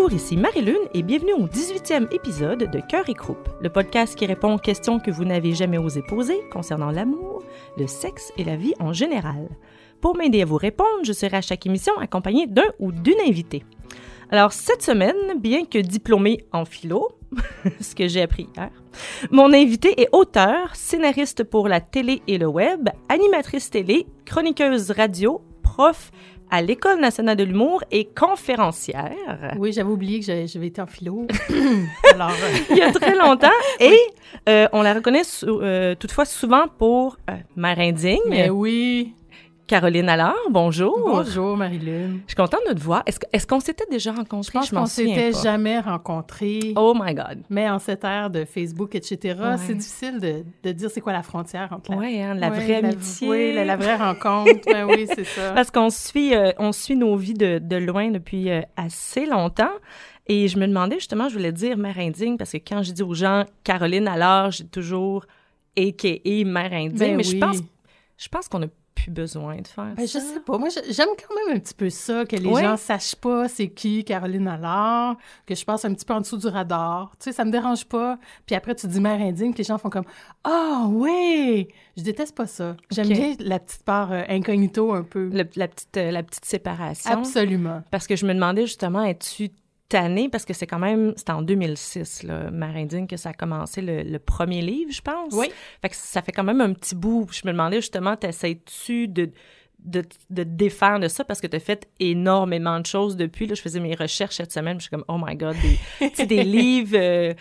Bonjour, ici Marie-Lune et bienvenue au 18e épisode de Cœur et Croupe, le podcast qui répond aux questions que vous n'avez jamais osé poser concernant l'amour, le sexe et la vie en général. Pour m'aider à vous répondre, je serai à chaque émission accompagnée d'un ou d'une invitée. Alors, cette semaine, bien que diplômée en philo, ce que j'ai appris hier, mon invitée est auteure, scénariste pour la télé et le web, animatrice télé, chroniqueuse radio, prof à l'École nationale de l'humour et conférencière. Oui, j'avais oublié que j'avais été en philo. Alors, il y a très longtemps. Et on la reconnaît toutefois souvent pour Mère indigne. Mais oui. Caroline Allard, bonjour. Bonjour, Marie-Lune. Je suis contente de te voir. Est-ce qu'on s'était déjà rencontrés? Je pense qu'on s'était jamais rencontrés. Oh my God. Mais en cette ère de Facebook, etc., c'est difficile de dire c'est quoi la frontière entre la vraie amitié. Oui, la vraie rencontre. Ben oui, c'est ça. Parce qu'on suit nos vies de loin depuis assez longtemps. Et je me demandais justement, je voulais dire mère indigne, parce que quand je dis aux gens Caroline Allard, j'ai toujours a.k.a. mère indigne. Ben mais oui. je pense qu'on a plus besoin de faire ça. Je sais pas. Moi, j'aime quand même un petit peu ça, que les gens sachent pas c'est qui Caroline Allard, que je passe un petit peu en dessous du radar. Tu sais, ça me dérange pas. Puis après, tu dis mère indigne, que les gens font comme « Ah, oui! » Je déteste pas ça. J'aime bien la petite part incognito un peu. La petite séparation. Absolument. Parce que je me demandais justement, es-tu tannée? Parce que c'était en 2006, là, Mère indigne, que ça a commencé le premier livre, je pense. Oui. Fait que ça fait quand même un petit bout. Je me demandais justement, t'essaies-tu de te défaire de ça parce que tu as fait énormément de choses depuis. Là, je faisais mes recherches cette semaine, je suis comme « Oh my God! » des livres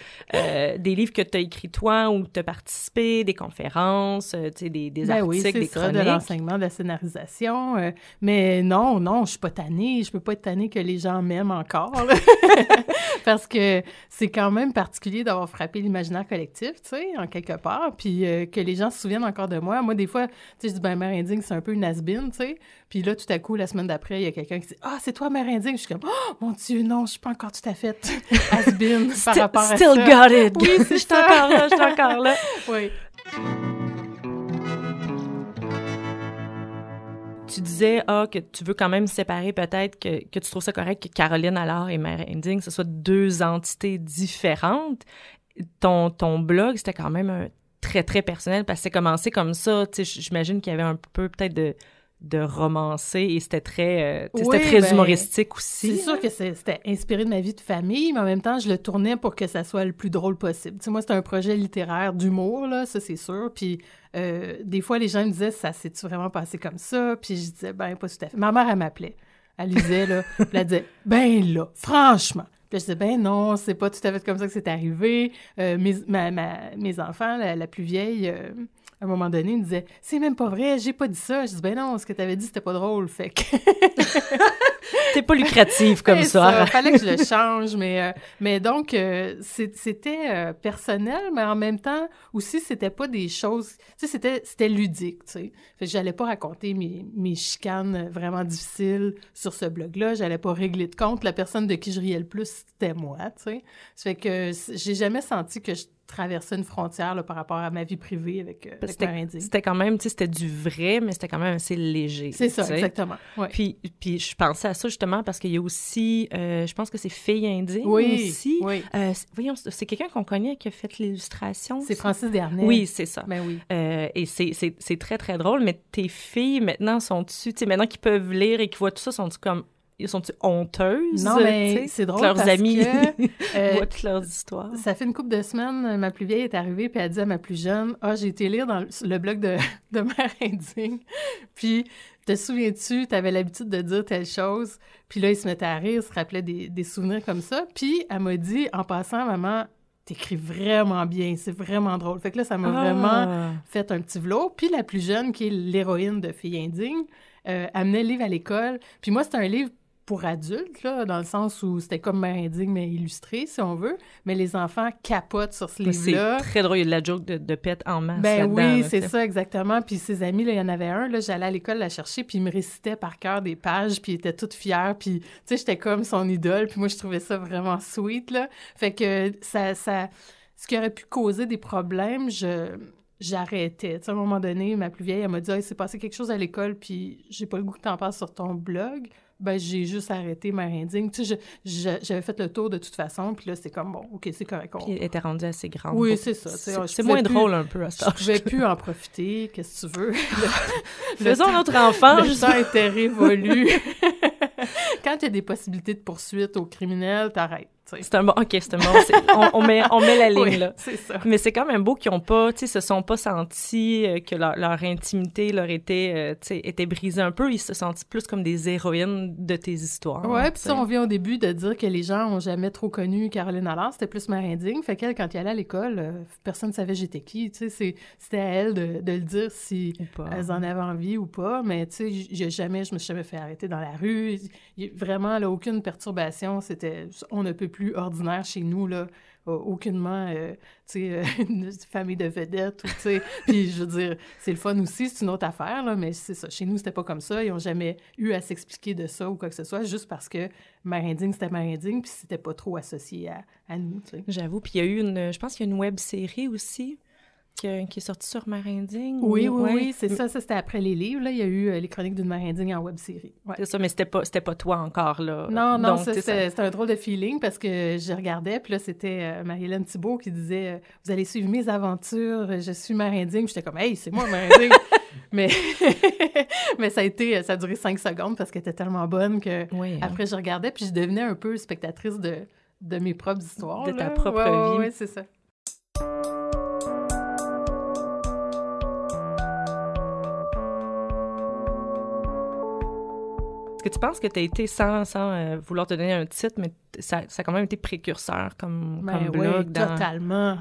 que tu as écrits toi ou tu as participé, des conférences, des articles, des chroniques. De l'enseignement, de la scénarisation. Mais non, je suis pas tannée. Je peux pas être tannée que les gens m'aiment encore. Parce que c'est quand même particulier d'avoir frappé l'imaginaire collectif, tu sais, en quelque part, puis que les gens se souviennent encore de moi. Moi, des fois, tu sais, je dis « Ben, Mère indigne, c'est un peu une has-been, tu sais. » Puis là, tout à coup, la semaine d'après, il y a quelqu'un qui dit « Ah, c'est toi, Mère indigne. » Je suis comme « Oh, mon Dieu, non, je suis pas encore tout à fait has-been par rapport à ça. » Still got it! Oui, c'est ça. Je suis encore là. Oui. Tu disais que tu veux quand même séparer peut-être, que tu trouves ça correct que Caroline Allard et Mère indigne, ce soit deux entités différentes. Ton blog, c'était quand même très, très personnel parce que c'est commencé comme ça. Tu sais, j'imagine qu'il y avait un peu peut-être de romancé et c'était très humoristique aussi. C'est sûr que c'était inspiré de ma vie de famille, mais en même temps, je le tournais pour que ça soit le plus drôle possible. Tu sais, moi, c'était un projet littéraire d'humour, là, ça, c'est sûr. Puis des fois, les gens me disaient « Ça s'est-tu vraiment passé comme ça? » Puis je disais « Ben, pas tout à fait. » Ma mère, elle m'appelait. Elle lisait, là, puis elle disait « Ben là, franchement! » Puis je disais « Ben non, c'est pas tout à fait comme ça que c'est arrivé. » Mes enfants, la plus vieille... à un moment donné, il me disait « C'est même pas vrai, j'ai pas dit ça. » Je dis « Ben non, ce que t'avais dit, c'était pas drôle, fait que... » T'es pas lucrative comme ça. Fallait que je le change, mais donc, c'était personnel, mais en même temps, aussi, c'était pas des choses... Tu sais, c'était ludique, tu sais. Fait que j'allais pas raconter mes chicanes vraiment difficiles sur ce blog-là. J'allais pas régler de compte. La personne de qui je riais le plus, c'était moi, tu sais. Ça fait que j'ai jamais senti que je traversais une frontière là, par rapport à ma vie privée avec Mère indigne. C'était quand même, tu sais, c'était du vrai, mais c'était quand même assez léger. C'est ça, t'sais. Exactement. Ouais. Puis je pensais à ça justement parce qu'il y a aussi, je pense que c'est Fille indigne aussi. Oui. Voyons, c'est quelqu'un qu'on connaît qui a fait l'illustration. C'est Francis Dernay. Oui, c'est ça. Ben oui. Et c'est très, très drôle, mais tes filles, maintenant, sont-tu, tu sais, maintenant qu'ils peuvent lire et qu'ils voient tout ça, sont-tu comme... Sont-tu honteuses? Non, mais c'est drôle leurs parce amis que... voient toutes leurs histoires. Ça fait une couple de semaines, ma plus vieille est arrivée puis elle dit à ma plus jeune « Ah, j'ai été lire dans le blog de Mère indigne. » Puis, te souviens-tu, t'avais l'habitude de dire telle chose. Puis là, ils se mettaient à rire, se rappelaient des souvenirs comme ça. Puis, elle m'a dit, en passant, « Maman, t'écris vraiment bien, c'est vraiment drôle. » Fait que là, ça m'a vraiment fait un petit velours. Puis la plus jeune, qui est l'héroïne de Fille indigne, amenait le livre à l'école. Puis moi, c'était un livre pour adultes, là, dans le sens où c'était comme Mère indigne, mais illustré, si on veut. Mais les enfants capotent sur ce livre-là. C'est très drôle. Il y a de la joke de pète en masse ben là-dedans. Oui, là, c'est ça, exactement. Puis ses amis, là, il y en avait un, là, j'allais à l'école la chercher, puis il me récitait par cœur des pages, puis il était tout fier, puis, tu sais, j'étais comme son idole, puis moi, je trouvais ça vraiment sweet, là. Fait que ça ce qui aurait pu causer des problèmes, j'arrêtais. Tu sais, à un moment donné, ma plus vieille, elle m'a dit « Hey, il s'est passé quelque chose à l'école, puis j'ai pas le goût que t'en parles sur ton blog. » ben j'ai juste arrêté Mère indigne. Tu sais, j'avais fait le tour de toute façon, puis là, c'était comme, bon, OK, c'est correct. Puis elle était rendue assez grande. Oui, c'est ça. C'est moins drôle un peu à ce temps. Je pouvais plus en profiter, qu'est-ce que tu veux. Faisons notre enfant. Le temps était révolu. Quand il y a des possibilités de poursuite aux criminels, t'arrêtes. C'est un bon... OK, c'est un bon... on met la ligne, oui, là. c'est ça. Mais c'est quand même beau qu'ils ont pas... Tu sais, se sont pas sentis que leur intimité leur était brisée un peu. Ils se sentent plus comme des héroïnes de tes histoires. Ouais, puis ça, on vient au début de dire que les gens ont jamais trop connu Caroline Allard. C'était plus Mère indigne. Fait qu'elle, quand elle allait à l'école, personne ne savait j'étais qui. Tu sais, c'était à elle de le dire si elles en avaient envie ou pas. Mais tu sais, je me suis jamais fait arrêter dans la rue. Vraiment, là, aucune perturbation. C'était... On ne peut plus ordinaire chez nous, là, aucunement, tu sais, une famille de vedettes, tu sais, puis je veux dire, c'est le fun aussi, c'est une autre affaire, là, mais c'est ça, chez nous, c'était pas comme ça, ils ont jamais eu à s'expliquer de ça ou quoi que ce soit, juste parce que Mère indigne, c'était Mère indigne, puis c'était pas trop associé à nous, tu sais. J'avoue, puis il y a eu je pense qu'il y a une web-série aussi, qui est sortie sur Mère indigne. Oui, c'est ça, c'était après les livres, là, il y a eu les chroniques d'une Mère indigne en web-série. Ouais. C'est ça, mais c'était pas toi encore, là. Non, donc, c'était un drôle de feeling, parce que je regardais, puis là, c'était Marie-Hélène Thibault qui disait « Vous allez suivre mes aventures, je suis Mère indigne », j'étais comme « Hey, c'est moi, Mère indigne! » Mais ça a duré 5 secondes, parce qu'elle était tellement bonne que après, je regardais, puis je devenais un peu spectatrice de mes propres histoires. De ta propre vie. Oui, c'est ça. Est-ce que tu penses que tu as été, sans vouloir te donner un titre, mais ça a quand même été précurseur comme blog? Oui, totalement.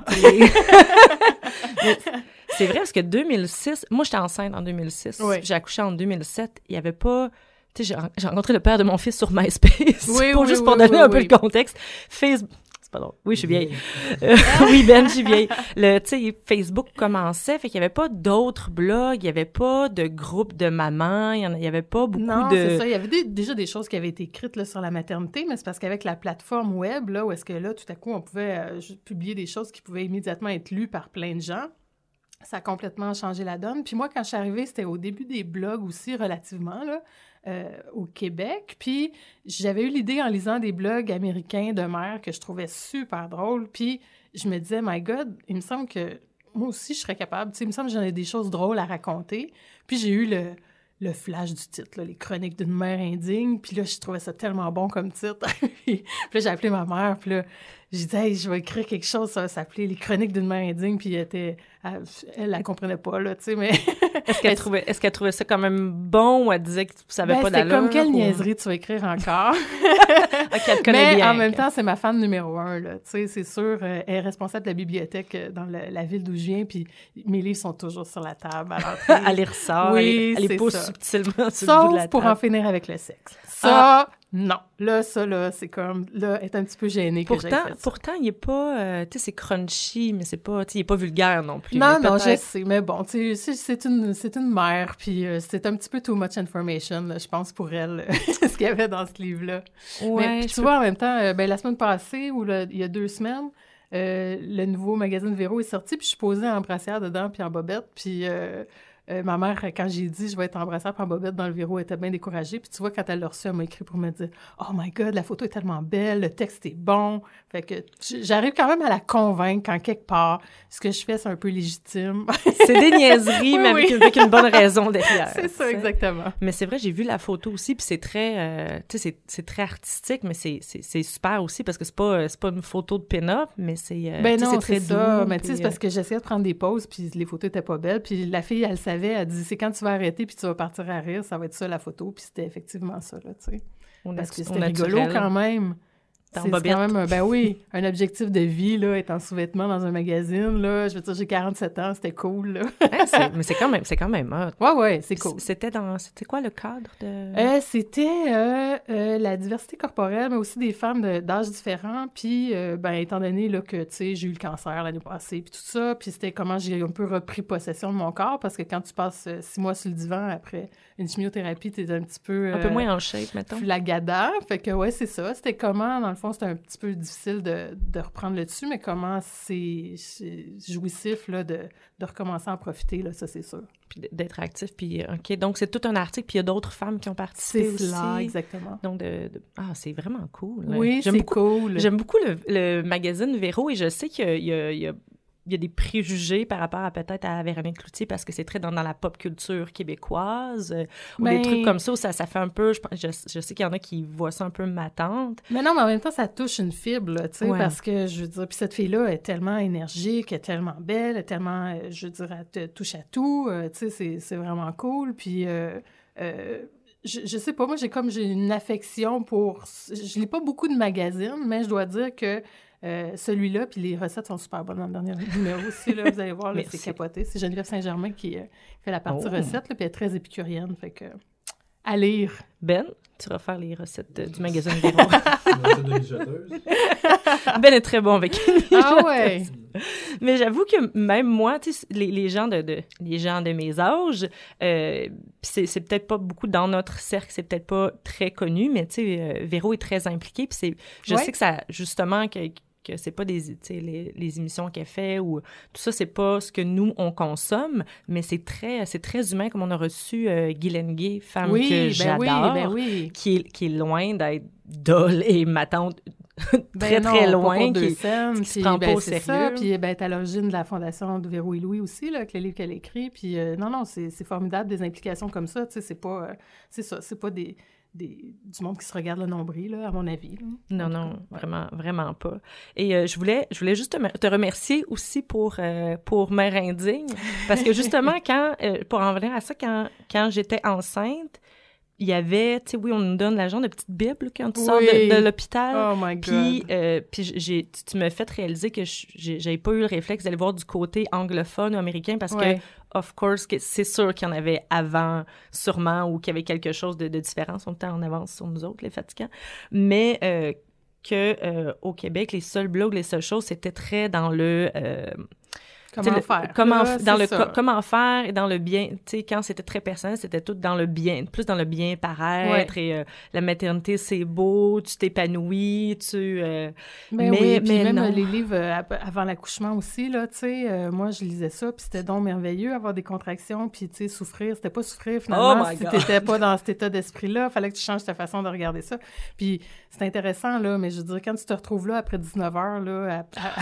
C'est vrai, parce que 2006... Moi, j'étais enceinte en 2006. Oui. J'ai accouché en 2007. Il n'y avait pas... Tu sais, j'ai rencontré le père de mon fils sur MySpace. Pour donner un peu le contexte. Facebook... C'est pas drôle. Oui, je suis vieille. Oui, Ben, je suis vieille. Tu sais, Facebook commençait, fait qu'il n'y avait pas d'autres blogs, il n'y avait pas de groupe de mamans, il n'y avait pas beaucoup de... Non, c'est ça. Il y avait déjà des choses qui avaient été écrites là, sur la maternité, mais c'est parce qu'avec la plateforme web, là, où est-ce que là, tout à coup, on pouvait publier des choses qui pouvaient immédiatement être lues par plein de gens, ça a complètement changé la donne. Puis moi, quand je suis arrivée, c'était au début des blogs aussi, relativement, là, au Québec. Puis j'avais eu l'idée en lisant des blogs américains de mères que je trouvais super drôles. Puis je me disais, my God, il me semble que moi aussi, je serais capable. Tu sais, il me semble que j'en ai des choses drôles à raconter. Puis j'ai eu le flash du titre, là, les chroniques d'une mère indigne. Puis là, je trouvais ça tellement bon comme titre. Puis là, j'ai appelé ma mère. Puis là, j'ai dit, hey, je vais écrire quelque chose, ça va s'appeler Les chroniques d'une mère indigne. Puis elle comprenait pas, là, tu sais, mais... Est-ce qu'elle trouvait ça quand même bon ou elle disait que ça avait pas d'allure? C'est comme quelle niaiserie tu vas écrire encore? OK, elle connaît bien. Mais en même temps, c'est ma fan numéro 1, là. Tu sais, c'est sûr, elle est responsable de la bibliothèque dans la ville d'où je viens, puis mes livres sont toujours sur la table à l'entrée. Elle les ressort, oui, elle les pose subtilement sur Sauf le bout de la table. pour en finir avec le sexe. Ça, non. Là, c'est comme... Là, elle est un petit peu gênée que j'ai fait ça. Pourtant, il est pas... tu sais, c'est crunchy, mais c'est pas... Tu sais, il est pas vulgaire non plus. Non, je sais, mais bon, tu sais, c'est une mère, puis c'est un petit peu too much information, là, je pense, pour elle, ce qu'il y avait dans ce livre-là. Ouais, mais tu vois, en même temps, la semaine passée, ou il y a 2 semaines, le nouveau magazine Véro est sorti, puis je suis posée en brassière dedans, puis en bobette, puis... ma mère, quand j'ai dit « je vais être en brassière puis en bobette dans le Véro », elle était bien découragée. Puis tu vois, quand elle l'a reçu, elle m'a écrit pour me dire « Oh my God, la photo est tellement belle, le texte est bon. » Fait que j'arrive quand même à la convaincre qu'en quelque part, ce que je fais, c'est un peu légitime. C'est des niaiseries, mais avec une bonne raison derrière. C'est ça, exactement. Mais c'est vrai, j'ai vu la photo aussi, puis c'est très, tu sais, c'est très artistique, mais c'est super aussi, parce que c'est pas une photo de pin-up, mais c'est non, c'est très ça. doux. Mais tu sais, c'est parce que j'essayais de prendre des pauses, puis les photos étaient pas belles, puis la fille, elle savait, elle dit, c'est quand tu vas arrêter, puis tu vas partir à rire, ça va être ça la photo, puis c'était effectivement ça, là, tu sais. Parce que c'était rigolo quand même. C'est quand même, un objectif de vie, là, être en sous-vêtements dans un magazine, là. Je veux dire, j'ai 47 ans, c'était cool, là. Mais c'est quand même hot. Ouais, c'est cool. C'était quoi le cadre de... C'était la diversité corporelle, mais aussi des femmes d'âges différents, puis, étant donné, là, que, tu sais, j'ai eu le cancer l'année passée, puis tout ça, puis c'était comment j'ai un peu repris possession de mon corps, parce que quand tu passes 6 mois sur le divan après une chimiothérapie, t'es un petit peu... un peu moins en shape, mettons. Flagada, fait que, ouais, c'est ça. C'était comment, dans le fond, fond, c'est un petit peu difficile de reprendre le dessus, mais comment c'est jouissif là, de recommencer à en profiter, là, ça, c'est sûr. Puis d'être actif, puis OK, donc c'est tout un article, puis il y a d'autres femmes qui ont participé aussi. C'est cela, exactement. Donc, c'est vraiment cool. Là. Oui, cool. J'aime beaucoup le magazine Véro, et je sais qu'il y a des préjugés par rapport à peut-être à Véronique Cloutier parce que c'est très dans la pop culture québécoise ou des trucs comme ça où ça fait un peu... Je sais qu'il y en a qui voient ça un peu matante. Mais non, mais en même temps, ça touche une fibre, là, tu sais, parce que, je veux dire, puis cette fille-là est tellement énergique, elle est tellement belle, elle est tellement, je veux dire, elle te touche à tout, tu sais, c'est vraiment cool, puis... je sais pas, moi, j'ai une affection pour... Je lis pas beaucoup de magazines, mais je dois dire que celui-là, puis les recettes sont super bonnes dans le dernier numéro aussi, là, vous allez voir, là, c'est capoté. C'est Geneviève Saint-Germain qui fait la partie recettes, là, puis elle est très épicurienne, fait que... À lire. Ben, tu vas faire les recettes du magazine Véro. Ben est très bon avec une Ah ouais! Mais j'avoue que même moi, tu sais, les gens de mes âges, c'est peut-être pas beaucoup dans notre cercle, c'est peut-être pas très connu, mais tu sais, Véro est très impliquée, puis je sais que ça, justement, que c'est pas les émissions qu'elle fait ou tout ça, c'est pas ce que nous, on consomme, mais c'est très humain, comme on a reçu Guylaine Gay, femme que j'adore, qui est loin d'être dole et ma tante très loin, qui se prend pas au sérieux. Ça. Puis elle est à l'origine de la fondation de Véro et Louis aussi, là, avec les livres qu'elle écrit. Puis non, c'est formidable, des implications comme ça, tu sais, c'est pas du monde qui se regarde le nombril, là, à mon avis. Là. Non, vraiment, vraiment pas. Et je voulais juste te remercier aussi pour Mère Indigne, parce que justement, pour en venir à ça, quand j'étais enceinte, il y avait, tu sais, oui, on nous donne la genre de petite Bible quand tu sors de l'hôpital. Oh my God! Puis tu m'as fait réaliser que j'avais pas eu le réflexe d'aller voir du côté anglophone ou américain parce que, of course, c'est sûr qu'il y en avait avant, sûrement, ou qu'il y avait quelque chose de différent. On était en avance sur nous autres, les fatigants. Mais au Québec, les seuls blogs, les seules choses, c'était très dans le... Comment faire et dans le bien, tu sais, quand c'était très personnel, c'était tout dans le bien, plus dans le bien paraître et la maternité, c'est beau, tu t'épanouis, mais même non. Les livres avant l'accouchement aussi, là, tu sais, moi, je lisais ça, puis c'était donc merveilleux, avoir des contractions, puis, tu sais, souffrir, c'était pas souffrir, finalement, si t'étais pas dans cet état d'esprit-là, fallait que tu changes ta façon de regarder ça. Puis c'est intéressant, là, mais je veux dire, quand tu te retrouves là, après 19 heures, là,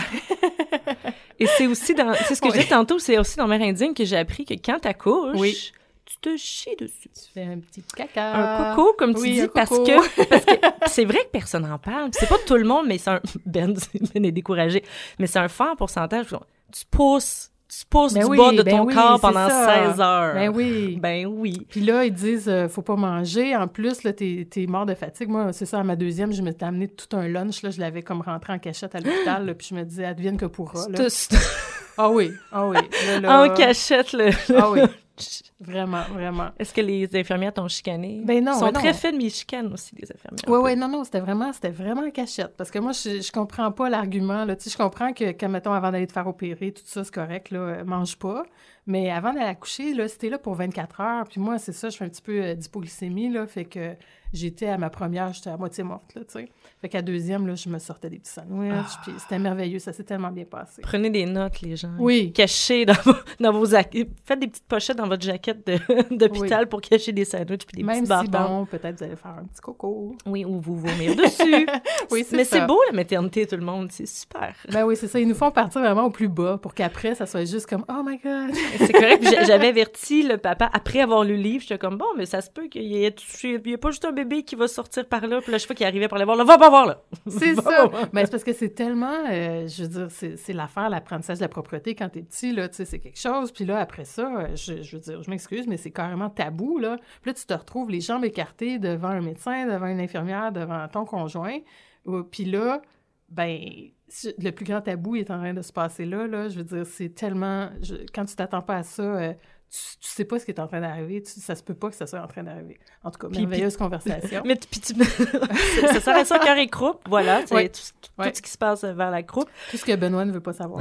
Et c'est aussi c'est ce que je disais tantôt, c'est aussi dans Mère Indigne que j'ai appris que quand t'accouches, tu te chies dessus. Tu fais un petit caca. Un coco, comme tu dis, parce que c'est vrai que personne n'en parle. C'est pas tout le monde, mais Ben est découragé, mais c'est un fort pourcentage. Tu pousses du bas de ton corps pendant 16 heures. Ben oui. Puis là, ils disent, faut pas manger. En plus, là, t'es mort de fatigue. Moi, c'est ça, à ma deuxième, je m'étais amené tout un lunch. Là, je l'avais comme rentré en cachette à l'hôpital. Puis je me disais, advienne que pourra. Là. Ah oui. Là, en cachette, là. Ah oui. Vraiment, vraiment. Est-ce que les infirmières t'ont chicané? Ben non. Ils sont très faits de mes chicanes aussi, les infirmières. Oui, non, c'était vraiment en cachette. Parce que moi, je comprends pas l'argument, là. Tu sais, je comprends que, mettons, avant d'aller te faire opérer, tout ça, c'est correct, là, mange pas. Mais avant d'aller accoucher, là, c'était là pour 24 heures. Puis moi, c'est ça, je fais un petit peu d'hypoglycémie, là. Fait que j'étais à ma première, j'étais à moitié morte, là, tu sais. Fait qu'à deuxième, là, je me sortais des petits sandwichs. Puis c'était merveilleux, ça s'est tellement bien passé. Prenez des notes, les gens. Oui. Cachez dans vos... Faites des petites pochettes dans votre jaquette d'hôpital pour cacher des sandwichs puis des petits bâtons. Même si, bon, peut-être vous allez faire un petit coco. Oui, ou vous vomir dessus. Oui, c'est ça. Mais c'est beau, la maternité, tout le monde. C'est super. Ben oui, c'est ça. Ils nous font partir vraiment au plus bas pour qu'après, ça soit juste comme « Oh my God! » C'est correct. J'avais averti le papa, après avoir lu le livre, j'étais comme « Bon, mais ça se peut qu'il y ait pas juste un bébé qui va sortir par là. » Puis là, je fois qu'il arrivait pour aller voir, là, va pas voir, là. C'est ça. Mais c'est parce que c'est tellement, je veux dire, c'est l'affaire, l'apprentissage de la propreté quand t'es petit, là, tu sais, c'est quelque chose. Puis là, après ça, je veux dire, je m'excuse, mais c'est carrément tabou, là. Puis là, tu te retrouves les jambes écartées devant un médecin, devant une infirmière, devant ton conjoint. Puis là, ben, le plus grand tabou est en train de se passer là. Je veux dire, c'est tellement... quand tu t'attends pas à ça... Tu sais pas ce qui est en train d'arriver, ça se peut pas que ça soit en train d'arriver. En tout cas, merveilleuse conversation. Mais ça serait ça, cœur et croupe, voilà, c'est tout ce qui se passe vers la croupe. Tout ce que Benoît ne veut pas savoir.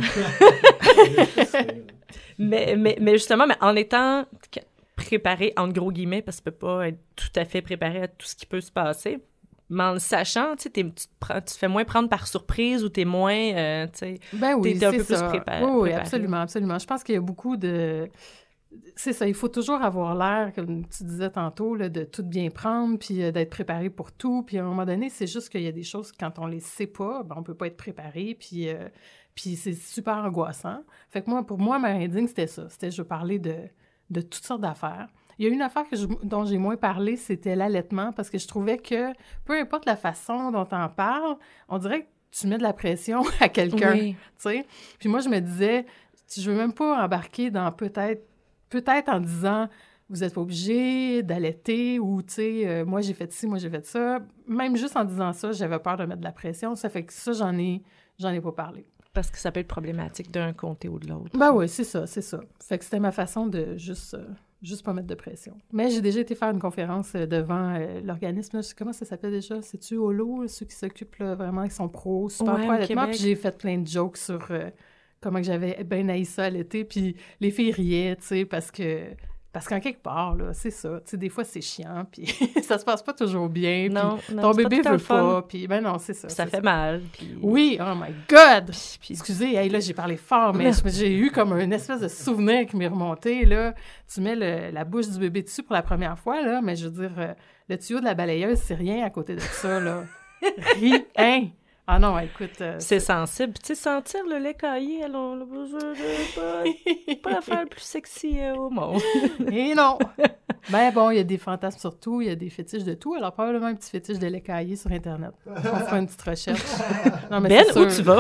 mais justement, en étant préparé, entre gros guillemets, parce que tu peux pas être tout à fait préparé à tout ce qui peut se passer, mais en le sachant, tu sais, tu te fais moins prendre par surprise ou t'es moins, tu sais, Ben oui, t'es un peu c'est ça. plus préparé. Oui, absolument, absolument. Je pense qu'il y a beaucoup de... C'est ça, il faut toujours avoir l'air, comme tu disais tantôt, là, de tout bien prendre, puis d'être préparé pour tout. Puis à un moment donné, c'est juste qu'il y a des choses, quand on les sait pas, ben, on peut pas être préparé, puis c'est super angoissant. Fait que pour moi, Marinding, c'était ça. C'était, je veux parler de toutes sortes d'affaires. Il y a une affaire dont j'ai moins parlé, c'était l'allaitement, parce que je trouvais que, peu importe la façon dont on en parle, on dirait que tu mets de la pression à quelqu'un, tu sais. Puis moi, je me disais, je veux même pas embarquer dans peut-être en disant, vous n'êtes pas obligé d'allaiter ou, tu sais, moi, j'ai fait ci, moi, j'ai fait ça. Même juste en disant ça, j'avais peur de mettre de la pression. Ça fait que ça, j'en ai pas parlé. Parce que ça peut être problématique d'un côté ou de l'autre. Ben oui, c'est ça. Fait que c'était ma façon de juste pas mettre de pression. Mais j'ai déjà été faire une conférence devant l'organisme, là, comment ça s'appelle déjà? C'est-tu Holo, ceux qui s'occupent là, vraiment, qui sont pros, super pro allaitement, puis j'ai fait plein de jokes sur comment que j'avais bien haï ça à l'été, puis les filles riaient, tu sais, parce qu'en quelque part, là, c'est ça, tu sais, des fois, c'est chiant, puis ça se passe pas toujours bien, puis ton bébé veut pas, puis ben non, c'est ça. Ça fait mal, puis... Oui, oh my God! Puis excusez, hey, là, j'ai parlé fort, mais j'ai eu comme une espèce de souvenir qui m'est remonté, là. Tu mets la bouche du bébé dessus pour la première fois, là, mais je veux dire, le tuyau de la balayeuse, c'est rien à côté de ça, là. Rien! Ah non, écoute... c'est sensible. Tu sais, sentir le lait caillé, alors, pas l'affaire la plus sexy au monde. Et non! Ben bon, il y a des fantasmes sur tout, il y a des fétiches de tout, alors probablement un petit fétiche de lait caillé sur Internet. On fera une petite recherche. Non, mais Ben, où tu vas?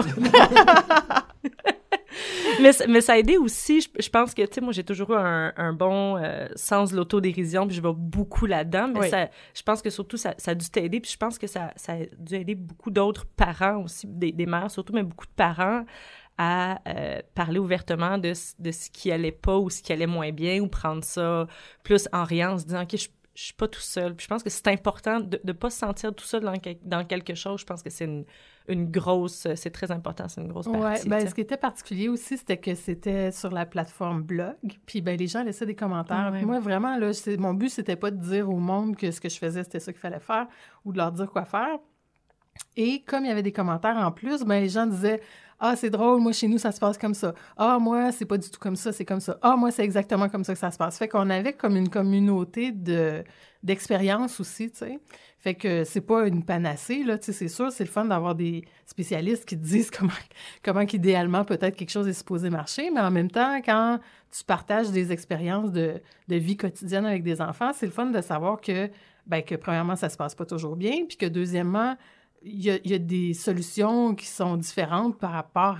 mais ça a aidé aussi, je pense que, tu sais, moi, j'ai toujours eu un bon sens de l'autodérision, puis je vais beaucoup là-dedans, mais je pense que surtout, ça a dû t'aider, puis je pense que ça a dû aider beaucoup d'autres parents aussi, des mères surtout, mais beaucoup de parents à parler ouvertement de ce qui allait pas ou ce qui allait moins bien, ou prendre ça plus en riant, en se disant « OK, je suis pas tout seul ». Puis je pense que c'est important de pas se sentir tout seul dans quelque chose. Je pense que c'est une grosse... C'est très important, c'est une grosse partie. Oui, bien, ce qui était particulier aussi, c'était que c'était sur la plateforme blog, puis ben les gens laissaient des commentaires. Puis moi, vraiment, là, mon but, c'était pas de dire au monde que ce que je faisais, c'était ça qu'il fallait faire, ou de leur dire quoi faire. Et comme il y avait des commentaires en plus, ben les gens disaient « Ah, c'est drôle, moi, chez nous, ça se passe comme ça. Ah, moi, c'est pas du tout comme ça, c'est comme ça. Ah, moi, c'est exactement comme ça que ça se passe. » Fait qu'on avait comme une communauté d'expérience aussi, tu sais. Fait que c'est pas une panacée, là, tu sais, c'est sûr, c'est le fun d'avoir des spécialistes qui te disent comment qu'idéalement, peut-être, quelque chose est supposé marcher, mais en même temps, quand tu partages des expériences de vie quotidienne avec des enfants, c'est le fun de savoir que premièrement, ça se passe pas toujours bien, puis que deuxièmement, il y a des solutions qui sont différentes par rapport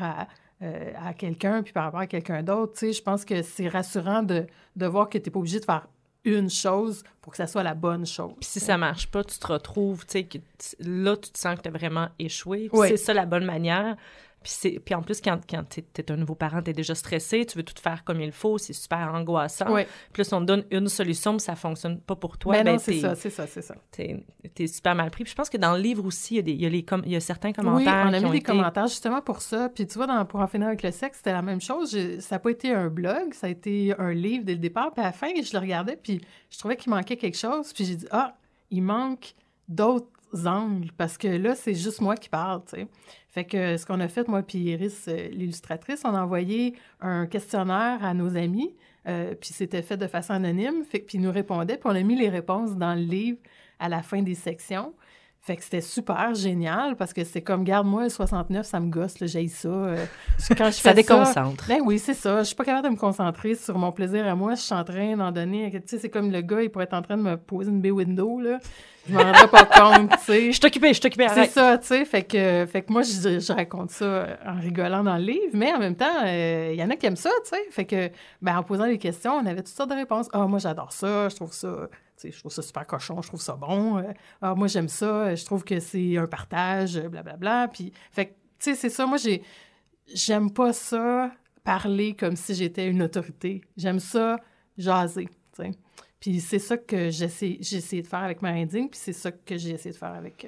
à quelqu'un puis par rapport à quelqu'un d'autre. Tu sais, je pense que c'est rassurant de voir que tu n'es pas obligé de faire une chose pour que ça soit la bonne chose. Puis si ça marche pas, tu te retrouves, tu sais, là, tu te sens que tu as vraiment échoué. Puis c'est ça la bonne manière. Puis en plus, quand t'es un nouveau parent, t'es déjà stressé, tu veux tout faire comme il faut, c'est super angoissant. Oui. Puis là, si on te donne une solution, mais ça fonctionne pas pour toi, non, c'est ça. T'es super mal pris. Puis je pense que dans le livre aussi, il y a certains commentaires. Oui, on a mis des commentaires justement pour ça. Puis tu vois, pour en finir avec le sexe, c'était la même chose. Ça n'a pas été un blog, ça a été un livre dès le départ. Puis à la fin, je le regardais, puis je trouvais qu'il manquait quelque chose. Puis j'ai dit, il manque d'autres angles, parce que là, c'est juste moi qui parle, tu sais. Fait que ce qu'on a fait, moi puis Iris, l'illustratrice, on a envoyé un questionnaire à nos amis, puis c'était fait de façon anonyme, puis ils nous répondaient, puis on a mis les réponses dans le livre à la fin des sections. Fait que c'était super génial, parce que c'est comme, garde moi, 69, ça me gosse, là, j'haïs ça. Quand je ça déconcentre. Ben oui, c'est ça. Je suis pas capable de me concentrer sur mon plaisir à moi. Je suis en train d'en donner... Tu sais, c'est comme le gars, il pourrait être en train de me poser une bay-window, là. Je m'en rendrais pas compte, tu sais. Je suis occupée, arrête. C'est ça, tu sais. Fait que moi, je raconte ça en rigolant dans le livre, mais en même temps, il y en a qui aiment ça, tu sais. Fait que, en posant les questions, on avait toutes sortes de réponses. Ah, moi, j'adore ça, je trouve ça... Je trouve ça super cochon, je trouve ça bon. Moi, j'aime ça, je trouve que c'est un partage, blablabla. Puis, fait que, tu sais, c'est ça. Moi, j'aime pas ça parler comme si j'étais une autorité. J'aime ça jaser, tu sais. Puis c'est ça que j'ai essayé de faire avec Marinding, puis c'est ça que j'ai essayé de faire avec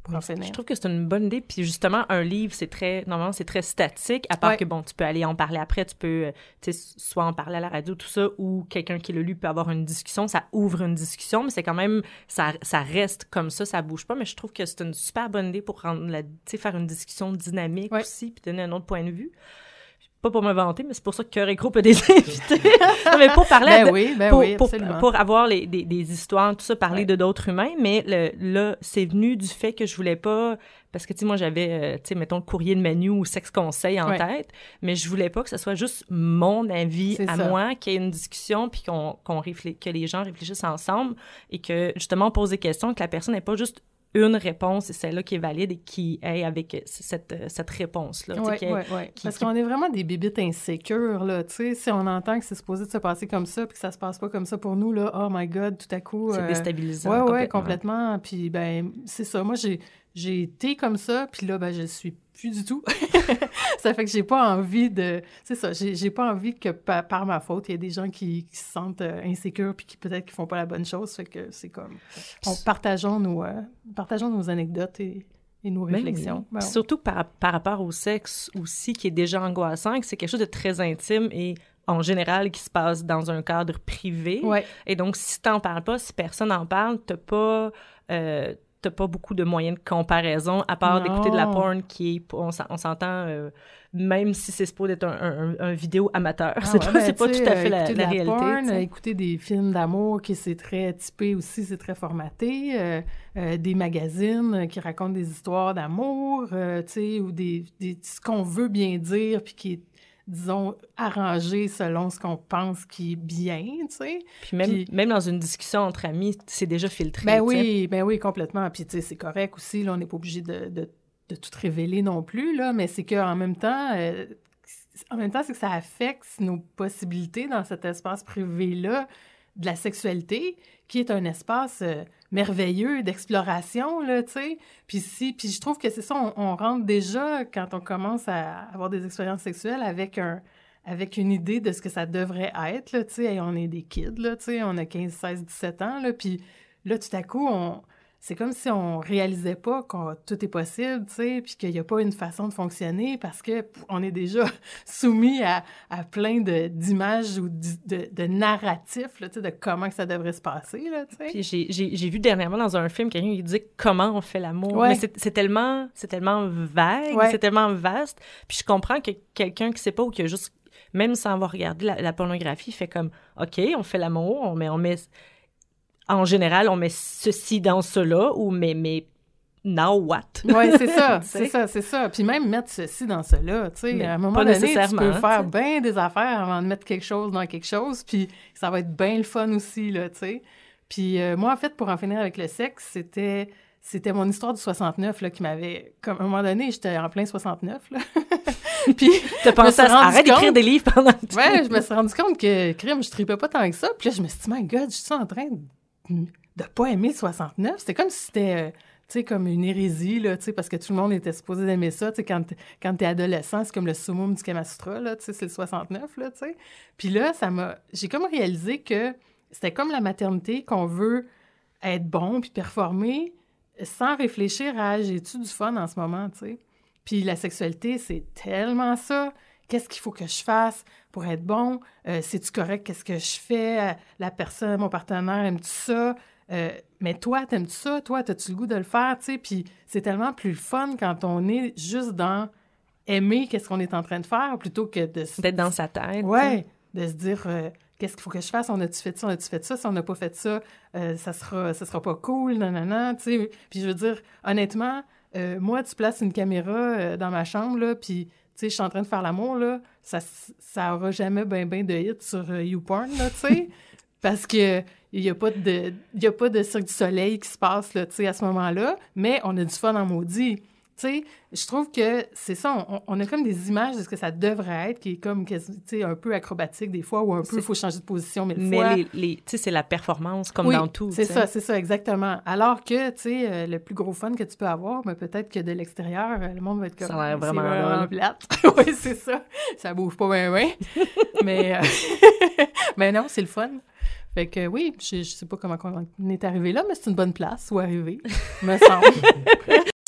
pour en finir. Je trouve que c'est une bonne idée. Puis justement, un livre, normalement, c'est très statique, à part que, bon, tu peux aller en parler après, tu peux, soit en parler à la radio, tout ça, ou quelqu'un qui l'a lu peut avoir une discussion, ça ouvre une discussion, mais c'est quand même, ça reste comme ça bouge pas, mais je trouve que c'est une super bonne idée pour faire une discussion dynamique aussi, puis donner un autre point de vue. Pas pour me vanter, mais c'est pour ça que Cœur et Groupe a des invités. Non, mais pour parler pour avoir des histoires, tout ça, parler de d'autres humains, mais là, c'est venu du fait que je voulais pas, parce que, moi, j'avais, mettons, le courrier de Manu ou Sexe Conseil en tête, mais je voulais pas que ce soit juste mon avis moi, qu'il y ait une discussion, puis que les gens réfléchissent ensemble, et que, justement, on pose des questions, que la personne n'ait pas juste une réponse, c'est celle-là qui est valide et qui est avec cette réponse-là. Oui. Parce qu'on est vraiment des bébites insécures, là, tu sais, si on entend que c'est supposé de se passer comme ça, puis que ça se passe pas comme ça pour nous, là, oh my God, tout à coup... C'est déstabilisant. Oui, complètement. Puis, ben, c'est ça. Moi, j'ai été comme ça, puis là, ben, je suis plus du tout. Ça fait que j'ai pas envie de... C'est ça, j'ai pas envie que par ma faute, il y ait des gens qui se sentent insécures puis qui peut-être qui font pas la bonne chose. Fait que c'est comme... Partageons nos anecdotes et nos réflexions. Oui. Surtout par rapport au sexe aussi, qui est déjà angoissant, que c'est quelque chose de très intime et en général qui se passe dans un cadre privé. Ouais. Et donc, si t'en parles pas, si personne n'en parle, t'as pas beaucoup de moyens de comparaison, à part d'écouter de la porn qui est, on s'entend, même si c'est supposé être un vidéo amateur. C'est pas tout à fait la réalité. Porn, écouter des films d'amour qui c'est très typé aussi, c'est très formaté, des magazines qui racontent des histoires d'amour, tu sais, ou ce qu'on veut bien dire, puis qui est, disons, arrangé selon ce qu'on pense qui est bien, tu sais. Puis même dans une discussion entre amis, c'est déjà filtré. Ben oui, complètement. Puis, tu sais, c'est correct aussi, là, on n'est pas obligé de tout révéler non plus, là, mais c'est qu'en même temps, c'est que ça affecte nos possibilités dans cet espace privé-là de la sexualité, qui est un espace merveilleux d'exploration, là, tu sais. Puis je trouve que c'est ça, on rentre déjà, quand on commence à avoir des expériences sexuelles, avec une idée de ce que ça devrait être, là, tu sais. On est des kids, là, tu sais, on a 15, 16, 17 ans, là, puis là, tout à coup, c'est comme si on réalisait pas que tout est possible, tu sais, puis qu'il y a pas une façon de fonctionner parce que on est déjà soumis à plein d'images ou de narratifs, là, tu sais, de comment que ça devrait se passer, là, tu sais. Puis j'ai vu dernièrement dans un film quelqu'un qui dit comment on fait l'amour. Ouais. Mais c'est tellement vague, c'est tellement vaste. Puis je comprends que quelqu'un qui sait pas ou qui a juste, même sans avoir regardé la pornographie, fait comme, OK, on fait l'amour, on met en général, on met ceci dans cela, ou mais now what? Oui, c'est ça. Puis même mettre ceci dans cela, tu sais, à un moment donné, tu peux faire bien des affaires avant de mettre quelque chose dans quelque chose, puis ça va être bien le fun aussi, là, tu sais. Puis moi, en fait, pour en finir avec le sexe, c'était mon histoire du 69, là, qui m'avait... Comme, à un moment donné, j'étais en plein 69, là. Puis... T'as pensé arrête d'écrire des livres pendant... Ouais, je me suis rendu compte que, crime, je tripais pas tant que ça. Puis là, je me suis dit, my God, je suis en train de pas aimer le 69. C'était comme si c'était, tu sais, comme une hérésie, là, tu sais, parce que tout le monde était supposé d'aimer ça. Tu sais, quand t'es adolescent, c'est comme le summum du Kama Sutra, là, tu sais, c'est le 69, là, tu sais. Puis là, j'ai comme réalisé que c'était comme la maternité, qu'on veut être bon puis performer sans réfléchir à « j'ai-tu du fun en ce moment », tu sais. Puis la sexualité, c'est tellement ça. Qu'est-ce qu'il faut que je fasse pour être bon? C'est-tu correct? Qu'est-ce que je fais? La personne, mon partenaire, aime-tu ça? Mais toi, t'aimes-tu ça? Toi, t'as-tu le goût de le faire? Tu sais, puis c'est tellement plus fun quand on est juste dans aimer qu'est-ce qu'on est en train de faire plutôt que d'être dans sa tête. Ouais, de se dire qu'est-ce qu'il faut que je fasse? On a-tu fait ça? On a-tu fait ça? Si on n'a pas fait ça, ça sera pas cool, nanana, tu sais. Puis je veux dire, honnêtement, moi, tu places une caméra dans ma chambre, là, puis... Tu sais, je suis en train de faire l'amour, là, ça aura jamais ben de hit sur YouPorn, là, tu sais, parce que il y a pas de Cirque du Soleil qui se passe, là, tu sais, à ce moment-là, mais on a du fun en maudit. Tu sais, je trouve que c'est ça, on a comme des images de ce que ça devrait être, qui est comme, tu sais, un peu acrobatique des fois, ou un peu, il faut changer de position mille fois. Mais tu sais, c'est la performance, comme dans tout. c'est ça, exactement. Alors que, tu sais, le plus gros fun que tu peux avoir, ben, peut-être que de l'extérieur, le monde va être comme... Ça a l'air vraiment plate. Oui, c'est ça. Ça bouge pas bien. Mais non, c'est le fun. Fait que oui, je sais pas comment on est arrivé là, mais c'est une bonne place où arriver, me semble.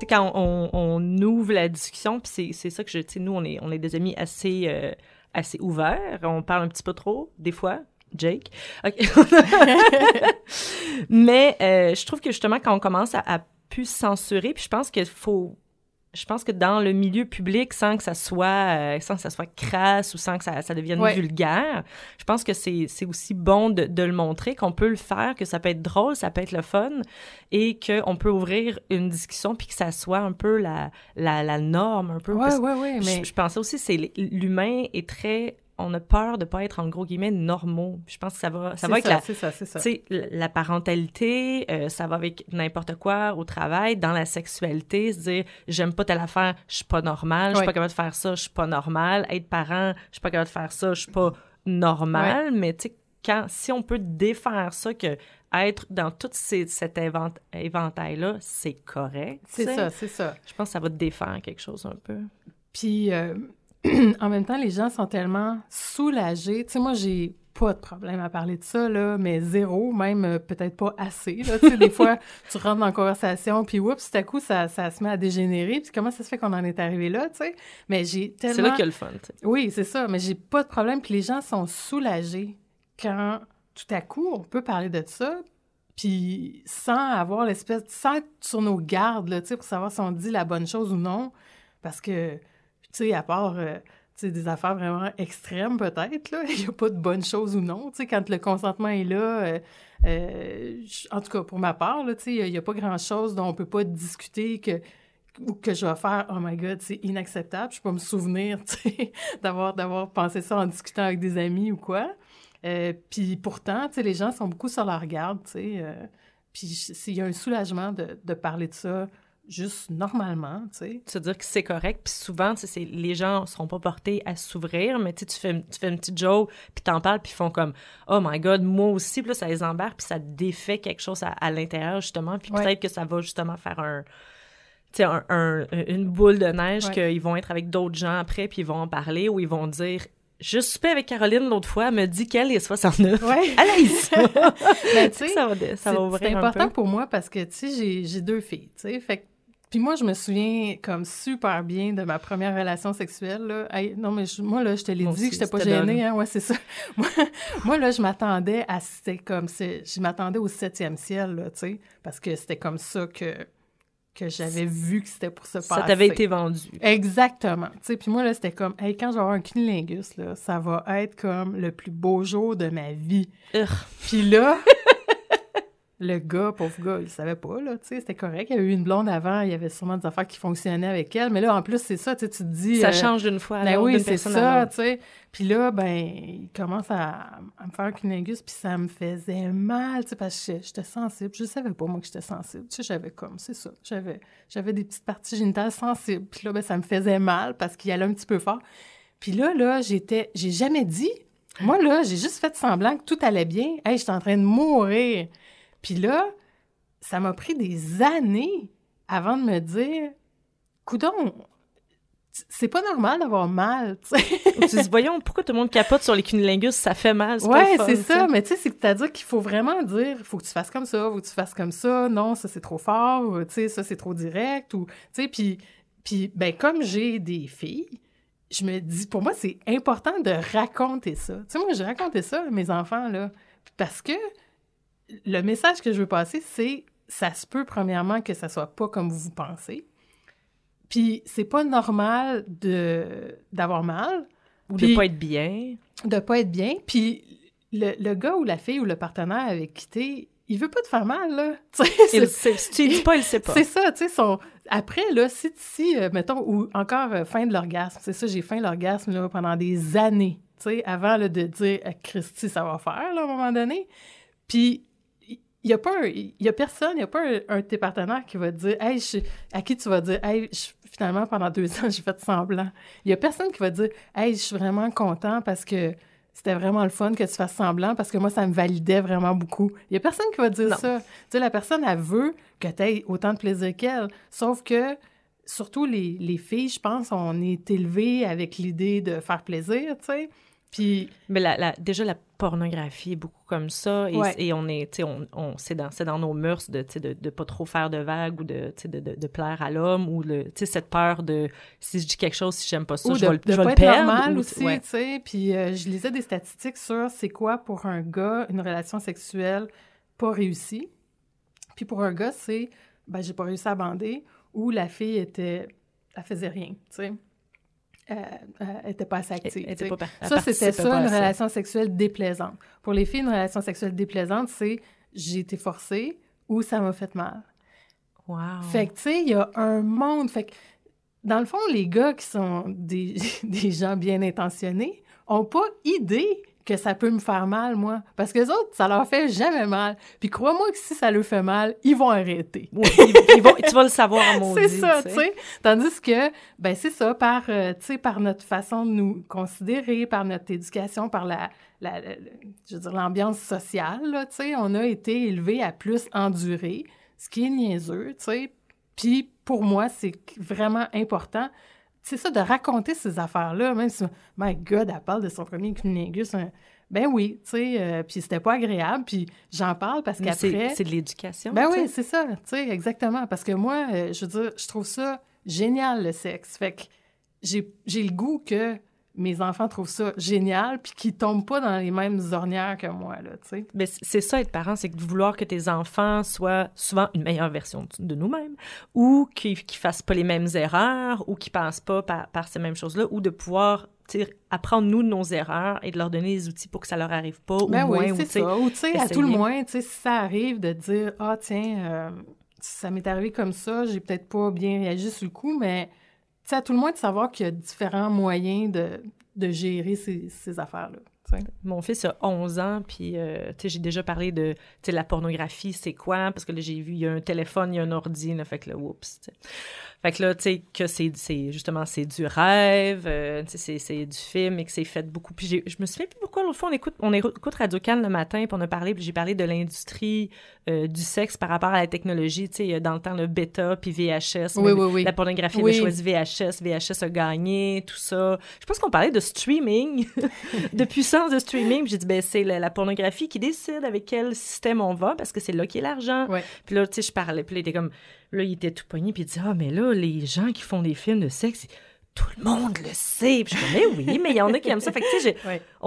quand on ouvre la discussion, puis c'est ça que tu sais, nous, on est des amis assez ouverts. On parle un petit peu trop, des fois. Jake. OK. Mais je trouve que justement, quand on commence à plus censurer, puis je pense que dans le milieu public, sans que ça soit crasse ou sans que ça devienne vulgaire, je pense que c'est aussi bon de le montrer, qu'on peut le faire, que ça peut être drôle, ça peut être le fun, et qu'on peut ouvrir une discussion puis que ça soit un peu la norme, un peu. Oui, mais... Je pensais aussi, l'humain est très... On a peur de pas être, en gros guillemets, normaux. Je pense que ça va avec la parentalité, ça va avec n'importe quoi au travail, dans la sexualité, se dire « j'aime pas telle affaire, je suis pas normale, je suis pas capable de faire ça, je suis pas normale, être parent, je suis pas capable de faire ça, je suis pas normale », mais tu sais, si on peut défaire ça, que être dans tout cet éventail-là, c'est correct. C'est ça. Je pense que ça va défaire quelque chose un peu. Puis... en même temps, les gens sont tellement soulagés. Tu sais, moi, j'ai pas de problème à parler de ça, là, mais zéro, même peut-être pas assez. Là. Tu sais, des fois, tu rentres dans la conversation, puis oups, tout à coup, ça se met à dégénérer. Puis comment ça se fait qu'on en est arrivé là, tu sais? Mais j'ai tellement... C'est là qu'il y a le fun, tu sais. Oui, c'est ça, mais j'ai pas de problème. Puis les gens sont soulagés quand, tout à coup, on peut parler de ça, puis sans avoir sans être sur nos gardes, là, tu sais, pour savoir si on dit la bonne chose ou non. Parce que... Tu sais, à part, tu sais, des affaires vraiment extrêmes, peut-être, là, il n'y a pas de bonne chose ou non. Tu sais, quand le consentement est là, en tout cas, pour ma part, là, tu sais, il n'y a pas grand-chose dont on ne peut pas discuter ou que je vais faire « Oh my God, c'est inacceptable ». Je peux me souvenir, tu sais, d'avoir pensé ça en discutant avec des amis ou quoi. Puis pourtant, tu sais, les gens sont beaucoup sur leur garde, tu sais. Puis il y a un soulagement de parler de ça juste normalement, tu sais. Se dire que c'est correct, puis souvent, tu sais, les gens seront pas portés à s'ouvrir, mais tu fais une petite joke, puis t'en parles, puis ils font comme « Oh my God, moi aussi », puis là, ça les embarque, puis ça défait quelque chose à l'intérieur, justement, puis peut-être que ça va justement faire une boule de neige, qu'ils vont être avec d'autres gens après, puis ils vont en parler, ou ils vont dire... Je soupais avec Caroline l'autre fois, elle me dit qu'elle est 69. Ouais. Elle a eu ça. Mais tu sais, ça va ouvrir un peu. C'est important pour moi parce que, tu sais, j'ai 2 filles, tu sais, fait que puis moi, je me souviens comme super bien de ma première relation sexuelle, là. Hey, non, mais moi, là, je te l'ai dit que j'étais pas gênée, hein. Ouais, c'est ça. Moi, là, je m'attendais je m'attendais au 7e ciel, là, tu sais, parce que c'était comme ça que j'avais vu que c'était pour se passer. Ça t'avait été vendu. Exactement. Tu sais, puis moi, là, c'était comme, hey, quand je vais avoir un cunnilingus, là, ça va être comme le plus beau jour de ma vie. Puis là... Le gars, pauvre gars, il savait pas, là, tu sais, c'était correct. Il y avait eu une blonde avant, il y avait sûrement des affaires qui fonctionnaient avec elle, mais là, en plus, c'est ça, tu sais, tu te dis... Ça change d'une fois à l'autre, oui, d'une c'est personne ça, à l'autre. tu sais. Puis là, ben, il commence à me faire un cunnilingus, puis ça me faisait mal, tu sais, parce que j'étais sensible. Je savais pas, moi, que j'étais sensible. Tu sais, j'avais comme, c'est ça, j'avais des petites parties génitales sensibles. Puis là, ben, ça me faisait mal parce qu'il allait un petit peu fort. Puis là, j'ai jamais dit... Moi, là, j'ai juste fait semblant que tout allait bien. Hey, j'étais en train de mourir. Puis là... Ça m'a pris des années avant de me dire « Coudon, c'est pas normal d'avoir mal, tu sais. » Tu dis « Voyons, pourquoi tout le monde capote sur les cunnilingus? Ça fait mal, c'est pas le fun. » Ouais, c'est ça, mais tu sais, c'est-à-dire qu'il faut vraiment dire « Faut que tu fasses comme ça, faut que tu fasses comme ça, non, ça c'est trop fort, ou tu sais, ça c'est trop direct, ou... » Tu sais, puis ben comme j'ai des filles, je me dis, pour moi, c'est important de raconter ça. Tu sais, moi, j'ai raconté ça à mes enfants, là, parce que le message que je veux passer, c'est ça se peut, premièrement, que ça soit pas comme vous pensez. Puis c'est pas normal d'avoir mal. Ou de pas être bien. De pas être bien. Puis le gars ou la fille ou le partenaire avec qui t'es, il veut pas te faire mal, là. Si tu dis pas, il sait pas. C'est ça, tu sais, après, là, si mettons, ou encore fin de l'orgasme, c'est ça, j'ai faim l'orgasme, là, pendant des années, tu sais, avant, là, de dire « Christy, ça va faire, là, à un moment donné. » Puis il y a personne, il n'y a pas un de tes partenaires qui va te dire « Hey, à qui tu vas dire « Hey, finalement, pendant 2 ans, j'ai fait semblant. » Il n'y a personne qui va te dire « Hey, je suis vraiment content parce que c'était vraiment le fun que tu fasses semblant parce que moi, ça me validait vraiment beaucoup. » Il n'y a personne qui va te dire ça. Tu sais, la personne, elle veut que tu aies autant de plaisir qu'elle. Sauf que, surtout les filles, je pense, on est élevées avec l'idée de faire plaisir, tu sais. Puis... Mais déjà, pornographie est beaucoup comme ça, et on est, tu sais, c'est dans nos mœurs de pas trop faire de vagues ou de plaire à l'homme, ou tu sais, cette peur de, si je dis quelque chose, si j'aime pas ça, je vais le perdre. Être normal aussi, tu sais, puis je lisais des statistiques sur c'est quoi pour un gars une relation sexuelle pas réussie, puis pour un gars, c'est, j'ai pas réussi à bander, ou la fille elle faisait rien, tu sais. Elle était pas assez active. Ça, c'était ça, une relation sexuelle déplaisante. Pour les filles, une relation sexuelle déplaisante, c'est j'ai été forcée ou ça m'a fait mal. Wow! Fait que, tu sais, il y a un monde. Fait que, dans le fond, les gars qui sont des gens bien intentionnés ont pas idée que ça peut me faire mal, moi. Parce que les autres, ça leur fait jamais mal. Puis crois-moi que si ça leur fait mal, ils vont arrêter. Oui, tu vas le savoir en maudit. C'est ça, tu sais. Tandis que, c'est ça, par notre façon de nous considérer, par notre éducation, par je veux dire, l'ambiance sociale, là, tu sais, on a été élevés à plus endurer, ce qui est niaiseux, tu sais. Puis pour moi, c'est vraiment important. C'est ça, de raconter ces affaires-là, même si, my God, elle parle de son premier cunnilingus. Ben oui, tu sais, puis c'était pas agréable, puis j'en parle parce qu'après... C'est de l'éducation, ben oui, c'est ça, tu sais, exactement. Parce que moi, je veux dire, je trouve ça génial, le sexe. Fait que j'ai le goût que mes enfants trouvent ça génial, puis qu'ils tombent pas dans les mêmes ornières que moi, là, tu sais. Mais c'est ça, être parent, c'est de vouloir que tes enfants soient souvent une meilleure version de nous-mêmes, ou qu'ils fassent pas les mêmes erreurs, ou qu'ils passent pas par ces mêmes choses-là, ou de pouvoir, tu sais, apprendre, nous, de nos erreurs et de leur donner les outils pour que ça leur arrive pas, ou moins, oui, c'est ça. Ou, tu sais, à tout le moins, tu sais, si ça arrive de dire « Ah, tiens, ça m'est arrivé comme ça, j'ai peut-être pas bien réagi sur le coup, mais... » Tu sais, à tout le moins de savoir qu'il y a différents moyens de gérer ces affaires-là. T'sais. Mon fils a 11 ans, puis tu sais, j'ai déjà parlé de la pornographie, c'est quoi? Parce que là, j'ai vu, il y a un téléphone, il y a un ordi, là, fait que là, oups, t'sais. Fait que là, tu sais, que c'est justement, c'est du rêve, c'est du film et que c'est fait beaucoup. Puis je me souviens plus pourquoi, l'autre fois, on écoute Radio-Can le matin, puis on a parlé, puis j'ai parlé de l'industrie du sexe par rapport à la technologie, tu sais, dans le temps, le bêta, puis VHS. Oui. La pornographie avait choisi VHS a gagné, tout ça. Je pense qu'on parlait de streaming, de puissance de streaming, puis j'ai dit, c'est la pornographie qui décide avec quel système on va, parce que c'est là qu'est l'argent. Ouais. Puis là, tu sais, je parlais, puis là, il était comme... Là, il était tout pogné, puis il dit « Ah, mais là, les gens qui font des films de sexe, tout le monde le sait. » Puis je suis comme « Mais oui, mais il y en a qui aiment ça. » Fait que, tu sais,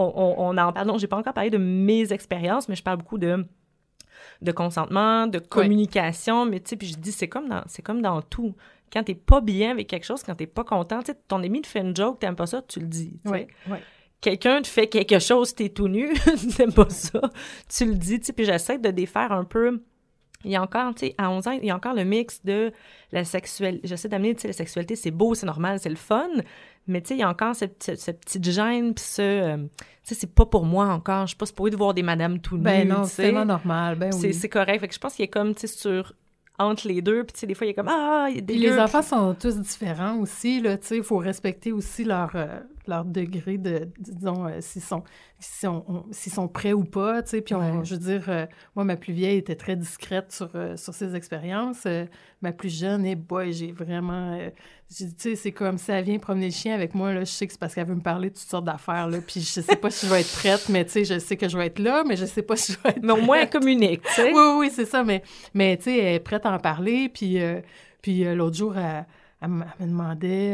on en parle. Non, j'ai pas encore parlé de mes expériences, mais je parle beaucoup de consentement, de communication, mais tu sais, puis je dis, c'est comme dans tout. Quand t'es pas bien avec quelque chose, quand t'es pas content, tu sais, ton ami te fait une joke, t'aimes pas ça, tu le dis. Oui. Quelqu'un te fait quelque chose, t'es tout nu, t'aimes pas ça, tu le dis, tu sais, puis j'essaie de défaire un peu... Il y a encore, tu sais, à 11 ans, il y a encore le mix de la sexualité. J'essaie d'amener, tu sais, la sexualité, c'est beau, c'est normal, c'est le fun, mais tu sais, il y a encore cette petite gêne, puis tu sais, c'est pas pour moi encore. Je suis pas supposée de voir des madames tout nues, ben non, c'est tellement normal, ben oui. C'est correct. Fait que je pense qu'il y a comme, tu sais, entre les deux, puis tu sais, des fois, il y a comme, il y a des les enfants sont tous différents aussi, là, tu sais, il faut respecter aussi leur degré de, disons, s'ils sont prêts ou pas, tu sais, puis je veux dire, moi, ma plus vieille était très discrète sur ses expériences, ma plus jeune, j'ai vraiment, tu sais, c'est comme si elle vient promener le chien avec moi, là, je sais que c'est parce qu'elle veut me parler de toutes sortes d'affaires, là, puis je sais pas si je vais être prête, mais tu sais, je sais que je vais être là, mais je sais pas si je vais être mais au moins, elle communique, tu sais. Oui, c'est ça, mais tu sais, elle est prête à en parler, puis l'autre jour, elle me demandait...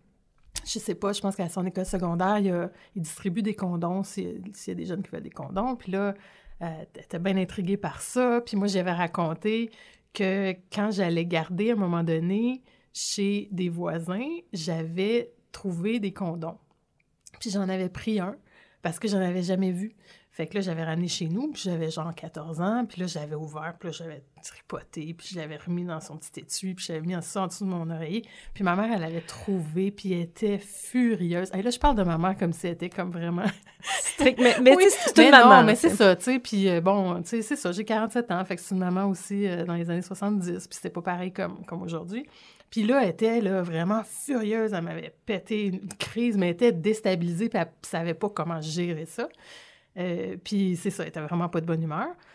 je sais pas, je pense qu'à son école secondaire, il distribue des condoms s'il y a des jeunes qui veulent des condoms. Puis là, elle était bien intriguée par ça. Puis moi, j'avais raconté que quand j'allais garder à un moment donné chez des voisins, j'avais trouvé des condoms. Puis j'en avais pris un parce que j'en avais jamais vu. Fait que là, j'avais ramené chez nous, puis j'avais genre 14 ans, puis là, j'avais ouvert, puis là, j'avais tripoté, puis je l'avais remis dans son petit étui, puis j'avais mis ça en dessous de mon oreiller. Puis ma mère, elle l'avait trouvé, puis elle était furieuse. Et là, je parle de ma mère comme si elle était comme vraiment... mais oui, c'est une maman. Non, mais c'est ça, tu sais, puis bon, tu sais, c'est ça, j'ai 47 ans, fait que c'est une maman aussi dans les années 70, puis c'était pas pareil comme aujourd'hui. Puis là, elle était là, vraiment furieuse, elle m'avait pété une crise, mais elle était déstabilisée, puis elle savait pas comment gérer ça. Puis c'est ça, elle était vraiment pas de bonne humeur.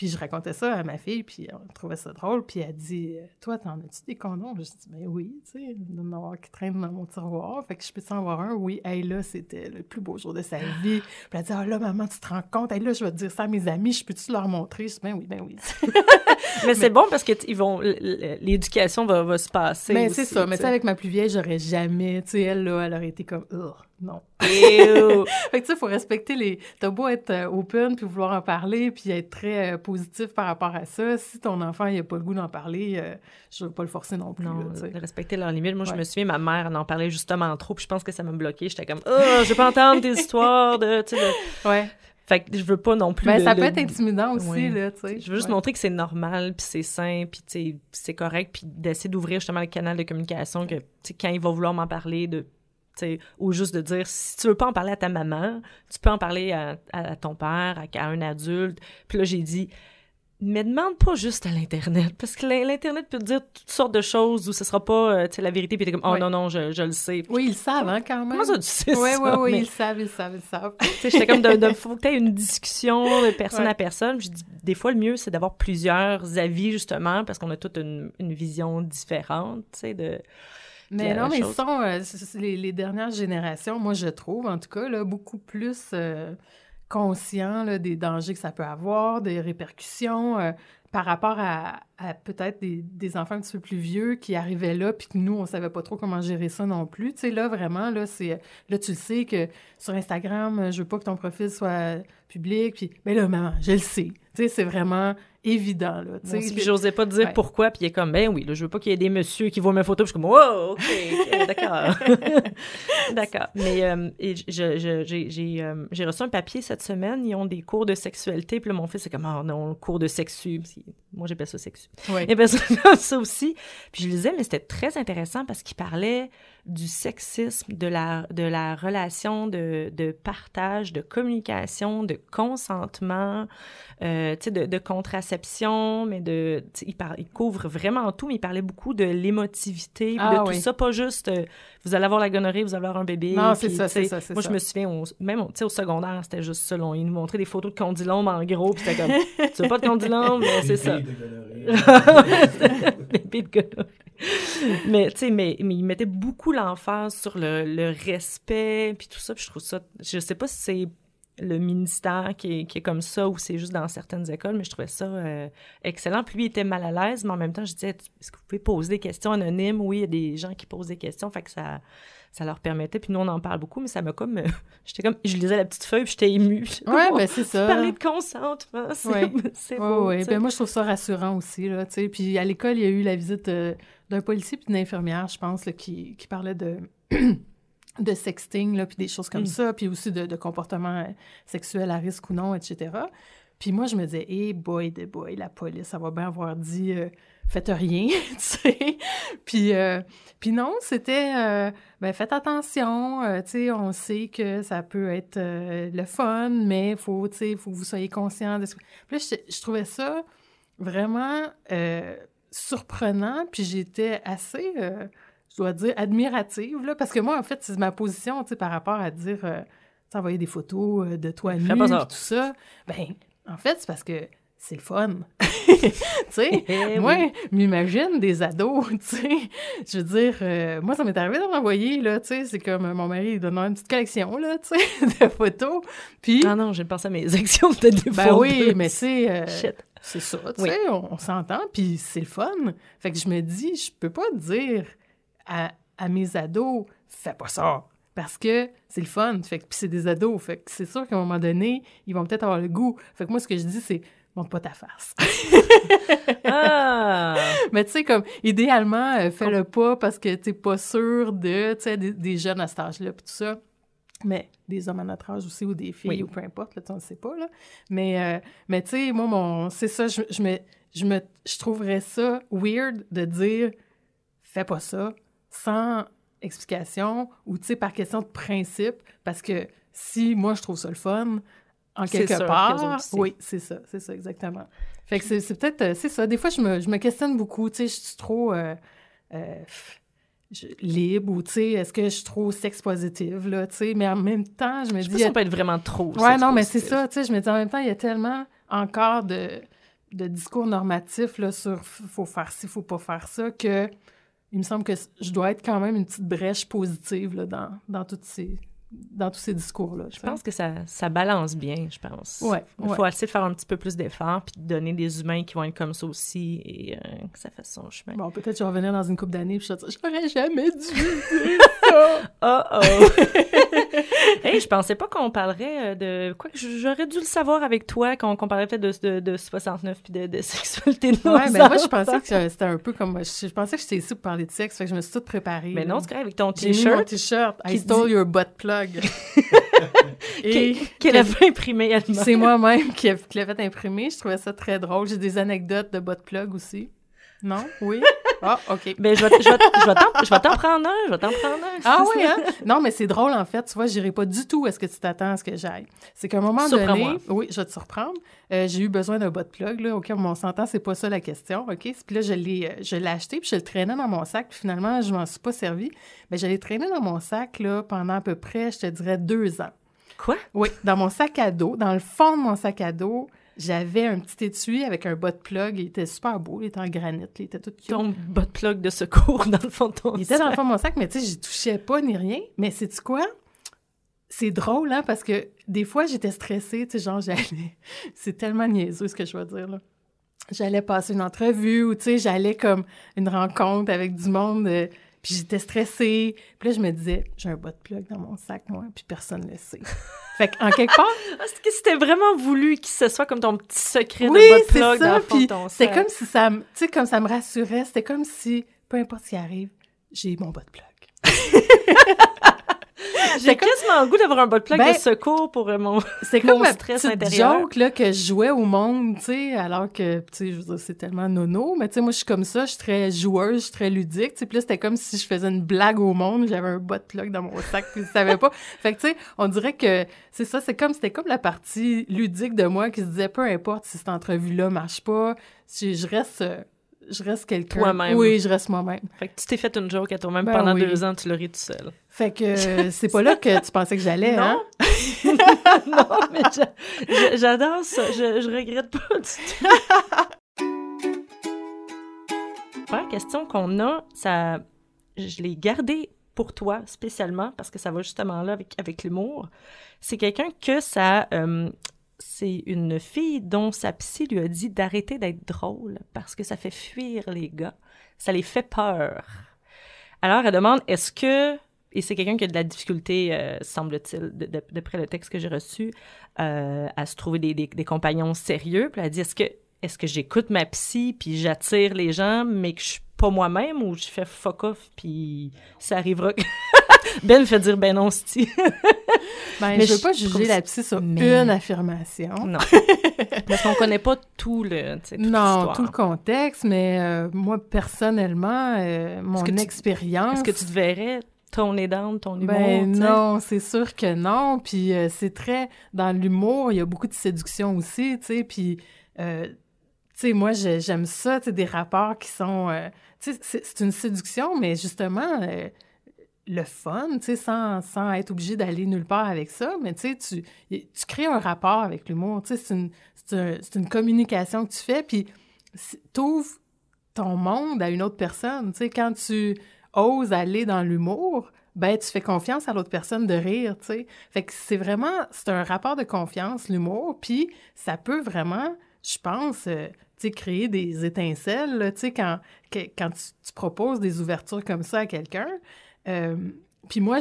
Puis je racontais ça à ma fille, puis on trouvait ça drôle, puis elle dit « Toi, t'en as-tu des condoms? » Je dis « Ben oui, tu sais, il doit en avoir qui traînent dans mon tiroir, fait que je peux en avoir un? » Oui, hey, là, c'était le plus beau jour de sa vie. Puis elle dit « Ah là, maman, tu te rends compte? Hey, là, je vais te dire ça à mes amis, je peux-tu leur montrer? » Je dis « Ben oui. » Mais c'est bon parce que l'éducation va se passer. Mais aussi, c'est ça. Mais tu sais, avec ma plus vieille, j'aurais jamais... Tu sais, elle, là, elle aurait été comme « non. » Fait que tu sais, il faut respecter t'as beau être open puis vouloir en parler puis être très positif par rapport à ça. Si ton enfant, il a pas le goût d'en parler, je veux pas le forcer non plus. Non, là, de respecter leurs limites. Moi, je me souviens, ma mère en parlait justement trop puis je pense que ça m'a bloquée. J'étais comme « je veux pas entendre tes histoires de... » Ouais. Fait que je veux pas non plus... Mais ça peut être intimidant aussi, là, tu sais. Je veux juste montrer que c'est normal, puis c'est sain, puis tu sais, c'est correct, puis d'essayer d'ouvrir justement le canal de communication, que tu sais, quand il va vouloir m'en parler, ou juste de dire, si tu veux pas en parler à ta maman, tu peux en parler à ton père, à un adulte. Puis là, j'ai dit... Mais demande pas juste à l'Internet, parce que l'Internet peut te dire toutes sortes de choses où ce sera pas la vérité, puis t'es comme « Oh non, je le sais. » Oui, ils le savent, hein, quand même. Comment ça, tu sais ça? Oui, mais... ils le savent. J'étais comme, faut que tu aies une discussion de personne à personne. Je dis, des fois, le mieux, c'est d'avoir plusieurs avis, justement, parce qu'on a toute une vision différente, tu sais, de... Mais non, mais ils sont, les dernières générations, moi, je trouve, en tout cas, là, beaucoup plus... conscient là, des dangers que ça peut avoir, des répercussions par rapport à peut-être des enfants un petit peu plus vieux qui arrivaient là puis que nous, on savait pas trop comment gérer ça non plus. Tu sais, là, vraiment, là, là, tu le sais que sur Instagram, je veux pas que ton profil soit public, puis ben là, maman, je le sais. Tu sais, c'est vraiment évident, là. Tu sais, puis j'osais pas te dire pourquoi, puis il est comme, ben oui, là, je veux pas qu'il y ait des messieurs qui voient mes photos, puis je suis comme, wow, OK, d'accord. D'accord. Mais j'ai reçu un papier cette semaine, ils ont des cours de sexualité, puis là, mon fils, c'est comme, oh non, cours de sexu. Moi, j'appelle ça sexu. Oui. Il appelle ça aussi. Puis je lisais, mais c'était très intéressant parce qu'il parlait du sexisme, de la relation de partage, de communication, de consentement, tu sais, de contraception, mais il couvre vraiment tout, mais il parlait beaucoup de l'émotivité, de tout ça, pas juste vous allez avoir la gonorrhée, vous allez avoir un bébé. Non, c'est ça. Moi, je me souviens, même au secondaire, c'était juste ça. Ils nous montraient des photos de condylome en gros, puis c'était comme, tu veux pas de condylome, mais c'est ça. Bébé de gonorrhée. Mais tu sais, mais il mettait beaucoup l'emphase sur le respect puis tout ça, puis je trouve ça, je sais pas si c'est le ministère qui est comme ça ou c'est juste dans certaines écoles, mais je trouvais ça excellent. Puis lui, il était mal à l'aise, mais en même temps, je disais, est-ce que vous pouvez poser des questions anonymes? Oui, il y a des gens qui posent des questions, fait que ça leur permettait. Puis nous, on en parle beaucoup, mais ça m'a comme... je lisais la petite feuille, puis j'étais émue. Oui, ben c'est ça. Parler de consentement, c'est beau. Oui, ben moi, je trouve ça rassurant aussi, là, tu sais. Puis à l'école, il y a eu la visite d'un policier puis d'une infirmière, je pense, là, qui parlait de... de sexting, là, puis des choses comme ça, puis aussi de comportements sexuels à risque ou non, etc. Puis moi, je me disais, hey boy, la police, ça va bien avoir dit faites rien, tu sais. Puis non, c'était, faites attention, tu sais, on sait que ça peut être le fun, mais faut que vous soyez conscient de ce... Puis là, je trouvais ça vraiment surprenant, puis j'étais assez... je dois dire, admirative, là, parce que moi, en fait, c'est ma position, tu sais, par rapport à dire, envoyer des photos de toi nu, et tout ça. Ben, en fait, c'est parce que c'est le fun. Tu sais, moi, m'imagine des ados, tu sais, je veux dire, moi, ça m'est arrivé d'en envoyer, là, tu sais, c'est comme mon mari, il donne une petite collection, là, tu sais, de photos, puis... Ah non, j'ai pensé à mes actions de des ben oui, mais c'est... c'est ça, tu sais, on s'entend, puis c'est le fun. Fait que je me dis, je peux pas dire... À mes ados, fais pas ça, parce que c'est le fun, fait que puis c'est des ados, fait que c'est sûr qu'à un moment donné, ils vont peut-être avoir le goût. Fait que moi, ce que je dis, c'est montre pas ta face. Mais tu sais, comme, idéalement, fais-le pas parce que t'es pas sûr de, tu sais, des jeunes à cet âge-là, puis tout ça. Mais des hommes à notre âge aussi, ou des filles, ou peu importe, là, on ne sait pas, là. Mais tu sais, moi, c'est ça, je trouverais ça weird de dire fais pas ça, sans explication ou, tu sais, par question de principe, parce que si moi, je trouve ça le fun, en quelque part... Oui, c'est ça, exactement. Fait que c'est peut-être... c'est ça, des fois, je me questionne beaucoup, tu sais, je suis trop libre ou, tu sais, est-ce que je suis trop sex-positive, là, tu sais, mais en même temps, je me dis... ça peut être vraiment trop ouais, non, mais c'est ça, tu sais, je me dis, en même temps, il y a tellement encore de discours normatif là, sur faut faire ci, faut pas faire ça, que il me semble que je dois être quand même une petite brèche positive là, dans tous ces discours-là. Je pense que ça balance bien, je pense. Ouais, Il faut essayer de faire un petit peu plus d'efforts puis de donner des humains qui vont être comme ça aussi et que ça fasse son chemin. Bon, peut-être que je vais revenir dans une couple d'années puis je vais dire « J'aurais jamais dû dire ça! » Oh! Hey, je pensais pas qu'on parlerait de... Quoi que j'aurais dû le savoir avec toi, qu'on parlerait peut-être de 69 puis de sexualité de nos Ouais, ben moi, je pensais que c'était un peu comme... Je pensais que j'étais ici pour parler de sexe, fait que je me suis toute préparée. Mais là. non, c'est correct, avec ton J'ai mis T-shirt. mon T-shirt. I stole your butt plug. Qu'elle a fait imprimer elle-même. C'est moi-même qui l'ai fait imprimer. Je trouvais ça très drôle. J'ai des anecdotes de butt plug aussi. Non? Oui? Ah, OK. Ben, je vais t'en prendre un. Ah oui, hein? Non, mais c'est drôle, en fait. Tu vois, j'irai pas du tout à ce que tu t'attends à ce que j'aille. C'est qu'à un moment donné... Oui, je vais te surprendre. J'ai eu besoin d'un butt plug, là. OK, on s'entend, c'est pas ça la question, OK? Puis là, je l'ai acheté, puis je le traînais dans mon sac, puis finalement, je m'en suis pas servi. Mais je l'ai traîné dans mon sac, là, pendant à peu près, je te dirais, 2 ans. Quoi? Oui, dans mon sac à dos, dans le fond de mon sac à dos, j'avais un petit étui avec un butt plug. Il était super beau. Il était en granit. Il était tout cute. Ton butt plug de secours dans le fond de ton sac. Il était dans le fond de mon sac, mais tu sais, j'y touchais pas ni rien. Mais sais-tu quoi? C'est drôle, hein, parce que des fois, j'étais stressée. Tu sais, genre, j'allais... C'est tellement niaiseux, ce que je vais dire, là. J'allais passer une entrevue ou, tu sais, j'allais comme une rencontre avec du monde... Puis j'étais stressée. Puis là, je me disais, j'ai un butt plug dans mon sac, moi, puis personne ne le sait. Fait qu'en quelque part... Est-ce que c'était vraiment voulu que ce soit comme ton petit secret oui, de butt plug dans le fond de ton sac? C'était comme si ça... Tu sais, comme ça me rassurait. C'était comme si, peu importe ce qui arrive, j'ai mon butt plug. J'ai quasiment le goût d'avoir un butt plug de secours pour mon c'est comme ma stress petite intérieur. Joke là, que je jouais au monde, tu sais, alors que, tu sais, je veux dire, c'est tellement nono, mais tu sais, moi, je suis comme ça, je suis très joueuse, je suis très ludique, tu sais, puis là, c'était comme si je faisais une blague au monde, j'avais un butt plug dans mon sac, puis je savais pas. Fait que, tu sais, on dirait que c'est ça, c'était comme la partie ludique de moi qui se disait, peu importe si cette entrevue-là marche pas, si je reste quelqu'un. Toi-même. Oui, je reste moi-même. Fait que tu t'es fait une joke à toi-même pendant 2 ans, tu l'as ri tout seul. Fait que c'est pas là que tu pensais que j'allais, non. Hein? Non, mais j'adore ça. Je regrette pas du tout. La première question qu'on a, je l'ai gardée pour toi spécialement parce que ça va justement là avec l'humour. C'est quelqu'un que ça... c'est une fille dont sa psy lui a dit d'arrêter d'être drôle parce que ça fait fuir les gars. Ça les fait peur. Alors, elle demande, est-ce que... Et c'est quelqu'un qui a de la difficulté, semble-t-il, d'après le texte que j'ai reçu, à se trouver des compagnons sérieux. Puis elle dit, est-ce que j'écoute ma psy puis j'attire les gens, mais que je suis pas moi-même ou je fais fuck off puis ça arrivera... Ben me fait dire, ben non, c'ti. Mais je veux pas juger la psy sur une affirmation. Non. Parce qu'on connaît pas tout le, toute l'histoire. Tout le contexte, mais moi, personnellement, mon expérience... Est-ce que tu te verrais toner down ton humour? Ben non, c'est sûr que non. Puis c'est très... Dans l'humour, il y a beaucoup de séduction aussi, tu sais, puis... tu sais, moi, j'aime ça, tu sais, des rapports qui sont... tu sais, c'est une séduction, mais justement... le fun, tu sais, sans être obligé d'aller nulle part avec ça, mais tu sais, tu crées un rapport avec l'humour, tu sais, c'est une communication que tu fais, puis t'ouvres ton monde à une autre personne, tu sais, quand tu oses aller dans l'humour, ben tu fais confiance à l'autre personne de rire, tu sais, fait que c'est un rapport de confiance, l'humour, puis ça peut vraiment, je pense... tu sais, créer des étincelles, là, tu sais, quand tu proposes des ouvertures comme ça à quelqu'un. Puis moi,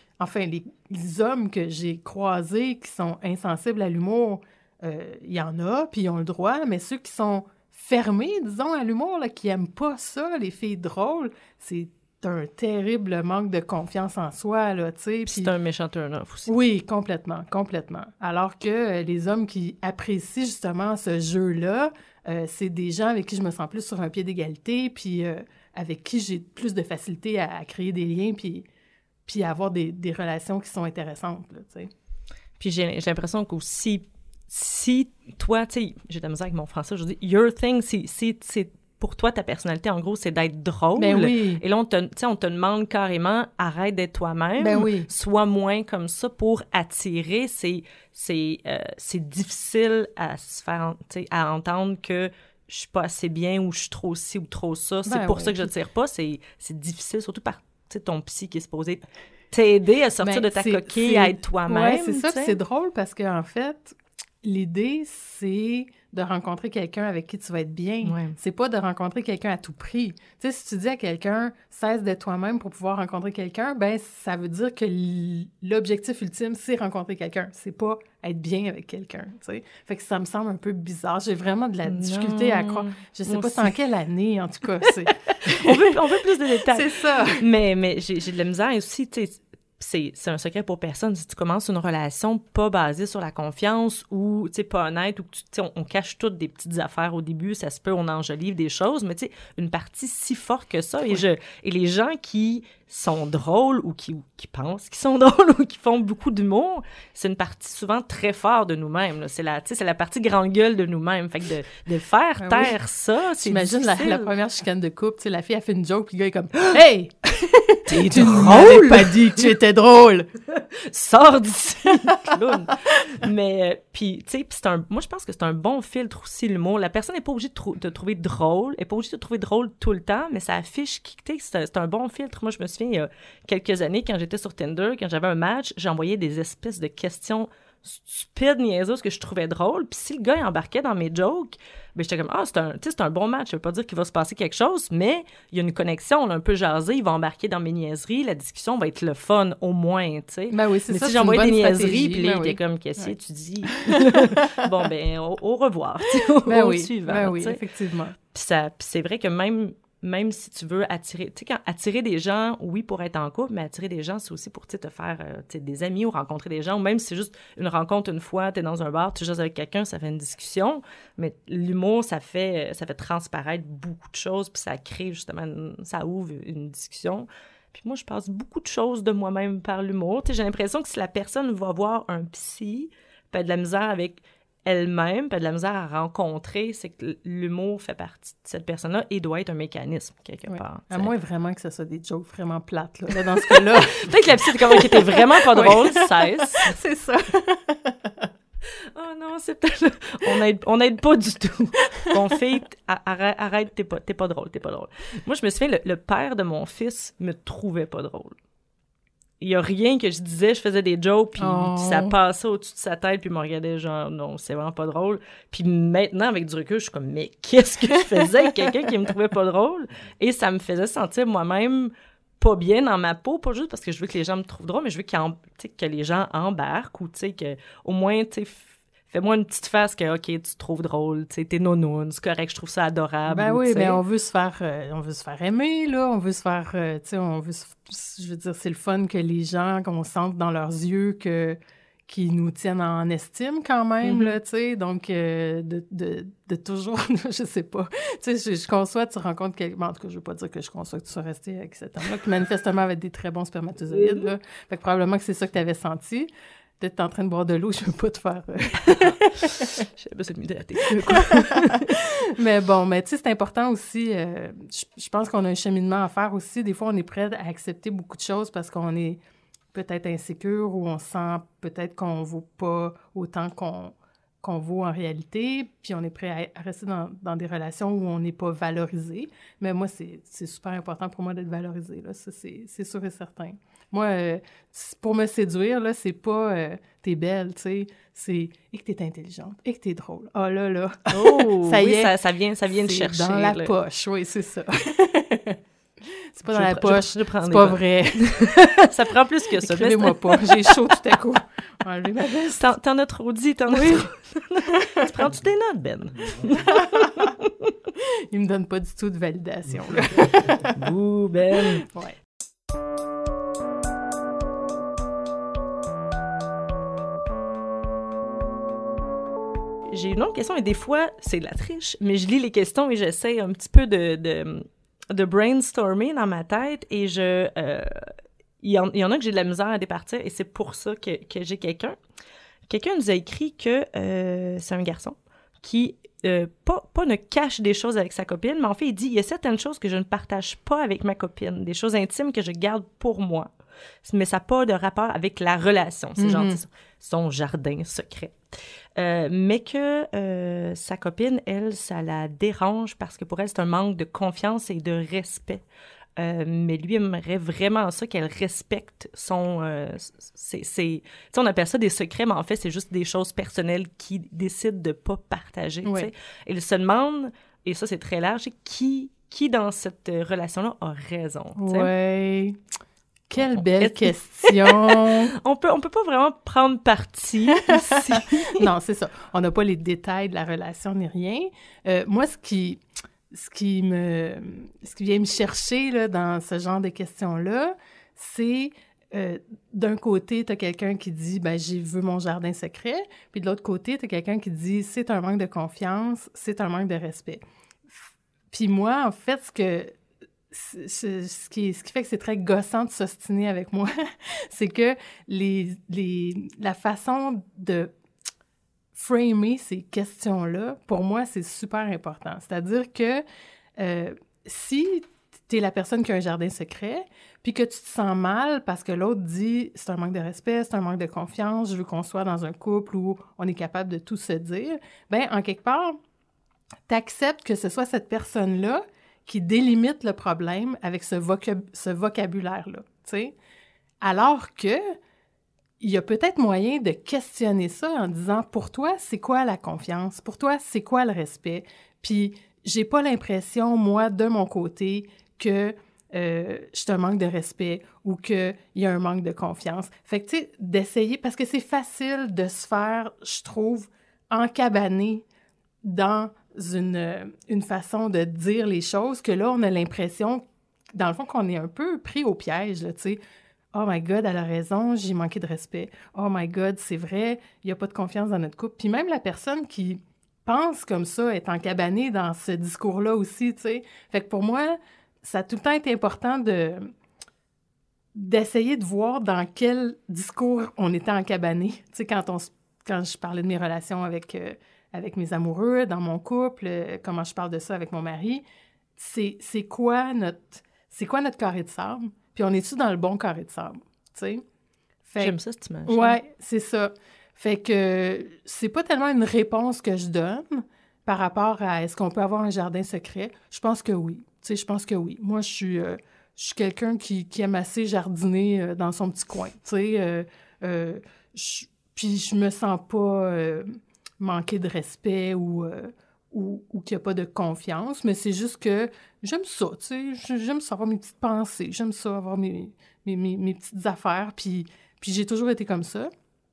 les hommes que j'ai croisés qui sont insensibles à l'humour, il y en a, puis ils ont le droit, mais ceux qui sont fermés, disons, à l'humour, là, qui aiment pas ça, les filles drôles, c'est un terrible manque de confiance en soi, là, tu sais. Puis c'est un méchant turn-off aussi. Oui, complètement. Alors que les hommes qui apprécient justement ce jeu-là, c'est des gens avec qui je me sens plus sur un pied d'égalité, puis avec qui j'ai plus de facilité à créer des liens, puis à avoir des relations qui sont intéressantes, là, tu sais. Puis j'ai l'impression qu'aussi, si toi, tu sais, j'ai de la misère avec mon français aujourd'hui, your thing, c'est pour toi, ta personnalité, en gros, c'est d'être drôle. Ben oui. Et là, on te demande carrément, arrête d'être toi-même. Ben oui. Sois moins comme ça pour attirer. C'est difficile à se faire, à entendre que je suis pas assez bien ou je suis trop ci ou trop ça. C'est pour ça que je tire pas. C'est difficile, surtout par ton psy qui est supposé t'aider à sortir de ta coquille, à être toi-même. Oui, c'est ça. C'est drôle parce qu'en fait, l'idée, c'est de rencontrer quelqu'un avec qui tu vas être bien. Ouais. C'est pas de rencontrer quelqu'un à tout prix. Tu sais, si tu dis à quelqu'un « cesse d'être toi-même pour pouvoir rencontrer quelqu'un », ben ça veut dire que l'objectif ultime, c'est rencontrer quelqu'un. C'est pas être bien avec quelqu'un, tu sais. Fait que ça me semble un peu bizarre. J'ai vraiment de la difficulté à croire. Je sais pas c'est en quelle année, en tout cas. on veut plus de détails. C'est ça. Mais j'ai de la misère aussi, tu sais. C'est un secret pour personne. Si tu commences une relation pas basée sur la confiance ou, tu sais, pas honnête, ou que on cache toutes des petites affaires au début, ça se peut, on enjolive des choses, mais tu sais, une partie si forte que ça. Oui. Et les gens qui sont drôles ou qui pensent qu'ils sont drôles ou qui font beaucoup d'humour, c'est une partie souvent très forte de nous-mêmes. Là. C'est la partie grande gueule de nous-mêmes. Fait que de faire taire ça, c'est J'imagine difficile. la première chicane de couple, tu sais, la fille a fait une joke, puis le gars est comme « Hey! T'es tu drôle! m'avais pas dit que tu étais drôle! » Sors d'ici, clown! Mais, puis, tu sais, moi, je pense que c'est un bon filtre aussi, l'humour. La personne n'est pas obligée de te trouver drôle, elle n'est pas obligée de te trouver drôle tout le temps, mais ça affiche qui t'es. C'est un bon filtre. Moi, je me souviens, il y a quelques années, quand j'étais sur Tinder, quand j'avais un match, j'envoyais des espèces de questions stupides, niaiseuses que je trouvais drôles. Puis si le gars il embarquait dans mes jokes, ben j'étais comme, c'est un bon match. Ça veut pas dire qu'il va se passer quelque chose, mais il y a une connexion, on a un peu jasé, il va embarquer dans mes niaiseries, la discussion va être le fun, au moins, tu sais. Ben oui, c'est mais ça, si j'envoyais des niaiseries, puis là, ben il était comme, qu'est-ce que tu dis? Bon, ben, au revoir, tu sais, au suivant. Ben oui, t'sais. effectivement. Puis c'est vrai que même si tu veux attirer, tu sais, attirer des gens, oui, pour être en couple, mais attirer des gens, c'est aussi pour, te faire, des amis ou rencontrer des gens, ou même si c'est juste une rencontre une fois, t'es dans un bar, tu jases avec quelqu'un, ça fait une discussion, mais l'humour, ça fait transparaître beaucoup de choses, puis ça crée, justement, ça ouvre une discussion. Puis moi, je passe beaucoup de choses de moi-même par l'humour. Tu sais, j'ai l'impression que si la personne va voir un psy, puis a de la misère avec elle-même, puis de la misère à rencontrer, c'est que l'humour fait partie de cette personne-là et doit être un mécanisme, quelque part. À moins vraiment que ce soit des jokes vraiment plates, là dans ce cas-là. Peut-être que la psy qui était vraiment pas drôle, cesse. C'est ça. Oh non, c'est peut-être... On n'aide pas du tout. Mon fille, arrête, t'es pas drôle. Moi, je me souviens, le père de mon fils me trouvait pas drôle. Il y a rien que je disais, je faisais des jokes, puis ça passait au-dessus de sa tête, puis il me regardait genre, non, c'est vraiment pas drôle. Puis maintenant, avec du recul, je suis comme, mais qu'est-ce que je faisais avec quelqu'un qui me trouvait pas drôle? Et ça me faisait sentir moi-même pas bien dans ma peau, pas juste parce que je veux que les gens me trouvent drôle, mais je veux que les gens embarquent, ou tu sais, qu'au moins, tu sais, fais-moi une petite face que, OK, tu te trouves drôle, tu sais, t'es nounoun, c'est correct, je trouve ça adorable. Ben oui, mais on veut se faire aimer, là, on veut se faire, tu sais, je veux dire, c'est le fun que les gens, qu'on sente dans leurs yeux qui nous tiennent en estime quand même, là, tu sais, donc de toujours, je sais pas, tu sais, je conçois, tu rencontres quelqu'un, en tout cas, je veux pas dire que je conçois que tu sois resté avec cet homme-là, qui manifestement avait des très bons spermatozoïdes, là, fait que probablement que c'est ça que tu avais senti. Peut-être t'es en train de boire de l'eau, je veux pas te faire... J'ai besoin de m'hydrater. Mais bon, mais tu sais, c'est important aussi, je pense qu'on a un cheminement à faire aussi. Des fois, on est prêt à accepter beaucoup de choses parce qu'on est peut-être insécure ou on sent peut-être qu'on vaut pas autant qu'on vaut en réalité, puis on est prêt à rester dans des relations où on n'est pas valorisé. Mais moi, c'est super important pour moi d'être valorisée, là, ça, c'est sûr et certain. Moi, pour me séduire, là, c'est pas t'es belle, tu sais, c'est et que t'es intelligente, et que t'es drôle. Ah là là! Oh! Ça y oui, est, ça vient de chercher. Dans la là. poche, oui, c'est ça. C'est pas dans la poche, c'est pas pas vrai. Ça prend plus que ça. Écrivez-moi pas, j'ai chaud tout à coup. Enlevez ma veste. T'en as trop dit, t'en as trop. Tu prends-tu des notes, Ben? Il me donne pas du tout de validation, là. Bouh, Ben! Ouais. J'ai une autre question, et des fois, c'est de la triche, mais je lis les questions et j'essaie un petit peu de brainstormer dans ma tête, et il y en a que j'ai de la misère à départir, et c'est pour ça que j'ai quelqu'un. Quelqu'un nous a écrit que c'est un garçon qui pas ne cache des choses avec sa copine, mais en fait, il dit, il y a certaines choses que je ne partage pas avec ma copine, des choses intimes que je garde pour moi. Mais ça n'a pas de rapport avec la relation. C'est genre son jardin secret. Mais que sa copine, elle, ça la dérange parce que pour elle, c'est un manque de confiance et de respect. Mais lui aimerait vraiment ça, qu'elle respecte son... tu sais, on appelle ça des secrets, mais en fait, c'est juste des choses personnelles qu'il décide de pas partager. Ouais. Tu sais. Il se demande, et ça, c'est très large, qui dans cette relation-là a raison. Tu sais. Ouais. Quelle belle question! On peut pas vraiment prendre parti ici. Non, c'est ça. On n'a pas les détails de la relation ni rien. Moi, ce qui vient me chercher là, dans ce genre de questions-là, c'est d'un côté, tu as quelqu'un qui dit « ben j'ai vu mon jardin secret », puis de l'autre côté, tu as quelqu'un qui dit « c'est un manque de confiance, c'est un manque de respect ». Puis moi, en fait, ce qui fait que c'est très gossant de s'ostiner avec moi, c'est que la façon de framer ces questions-là, pour moi, c'est super important. C'est-à-dire que si tu es la personne qui a un jardin secret, puis que tu te sens mal parce que l'autre dit « c'est un manque de respect, c'est un manque de confiance, je veux qu'on soit dans un couple où on est capable de tout se dire », bien, en quelque part, tu acceptes que ce soit cette personne-là qui délimite le problème avec ce vocabulaire-là, tu sais. Alors que il y a peut-être moyen de questionner ça en disant « Pour toi, c'est quoi la confiance? Pour toi, c'est quoi le respect? » Puis, j'ai pas l'impression, moi, de mon côté, que je te manque de respect ou qu'il y a un manque de confiance. Fait que, tu sais, d'essayer, parce que c'est facile de se faire, je trouve, encabaner dans une façon de dire les choses que là, on a l'impression, dans le fond, qu'on est un peu pris au piège, tu sais. « Oh my God, elle a raison, j'ai manqué de respect. Oh my God, c'est vrai, il n'y a pas de confiance dans notre couple. » Puis même la personne qui pense comme ça est encabanée dans ce discours-là aussi, tu sais. Fait que pour moi, ça a tout le temps été important d'essayer de voir dans quel discours on était encabané. Tu sais, quand je parlais de mes relations avec mes amoureux, dans mon couple, comment je parle de ça avec mon mari, c'est quoi notre carré de sable? Puis on est-tu dans le bon carré de sable, tu sais? J'aime ça, cette image. Ouais, c'est ça. Fait que c'est pas tellement une réponse que je donne par rapport à est-ce qu'on peut avoir un jardin secret. Je pense que oui. Tu sais, je pense que oui. Moi, je suis quelqu'un qui aime assez jardiner dans son petit coin, tu sais. Puis je me sens pas manquer de respect ou qu'il n'y a pas de confiance, mais c'est juste que j'aime ça, tu sais, j'aime ça avoir mes petites pensées, j'aime ça avoir mes petites affaires, puis j'ai toujours été comme ça.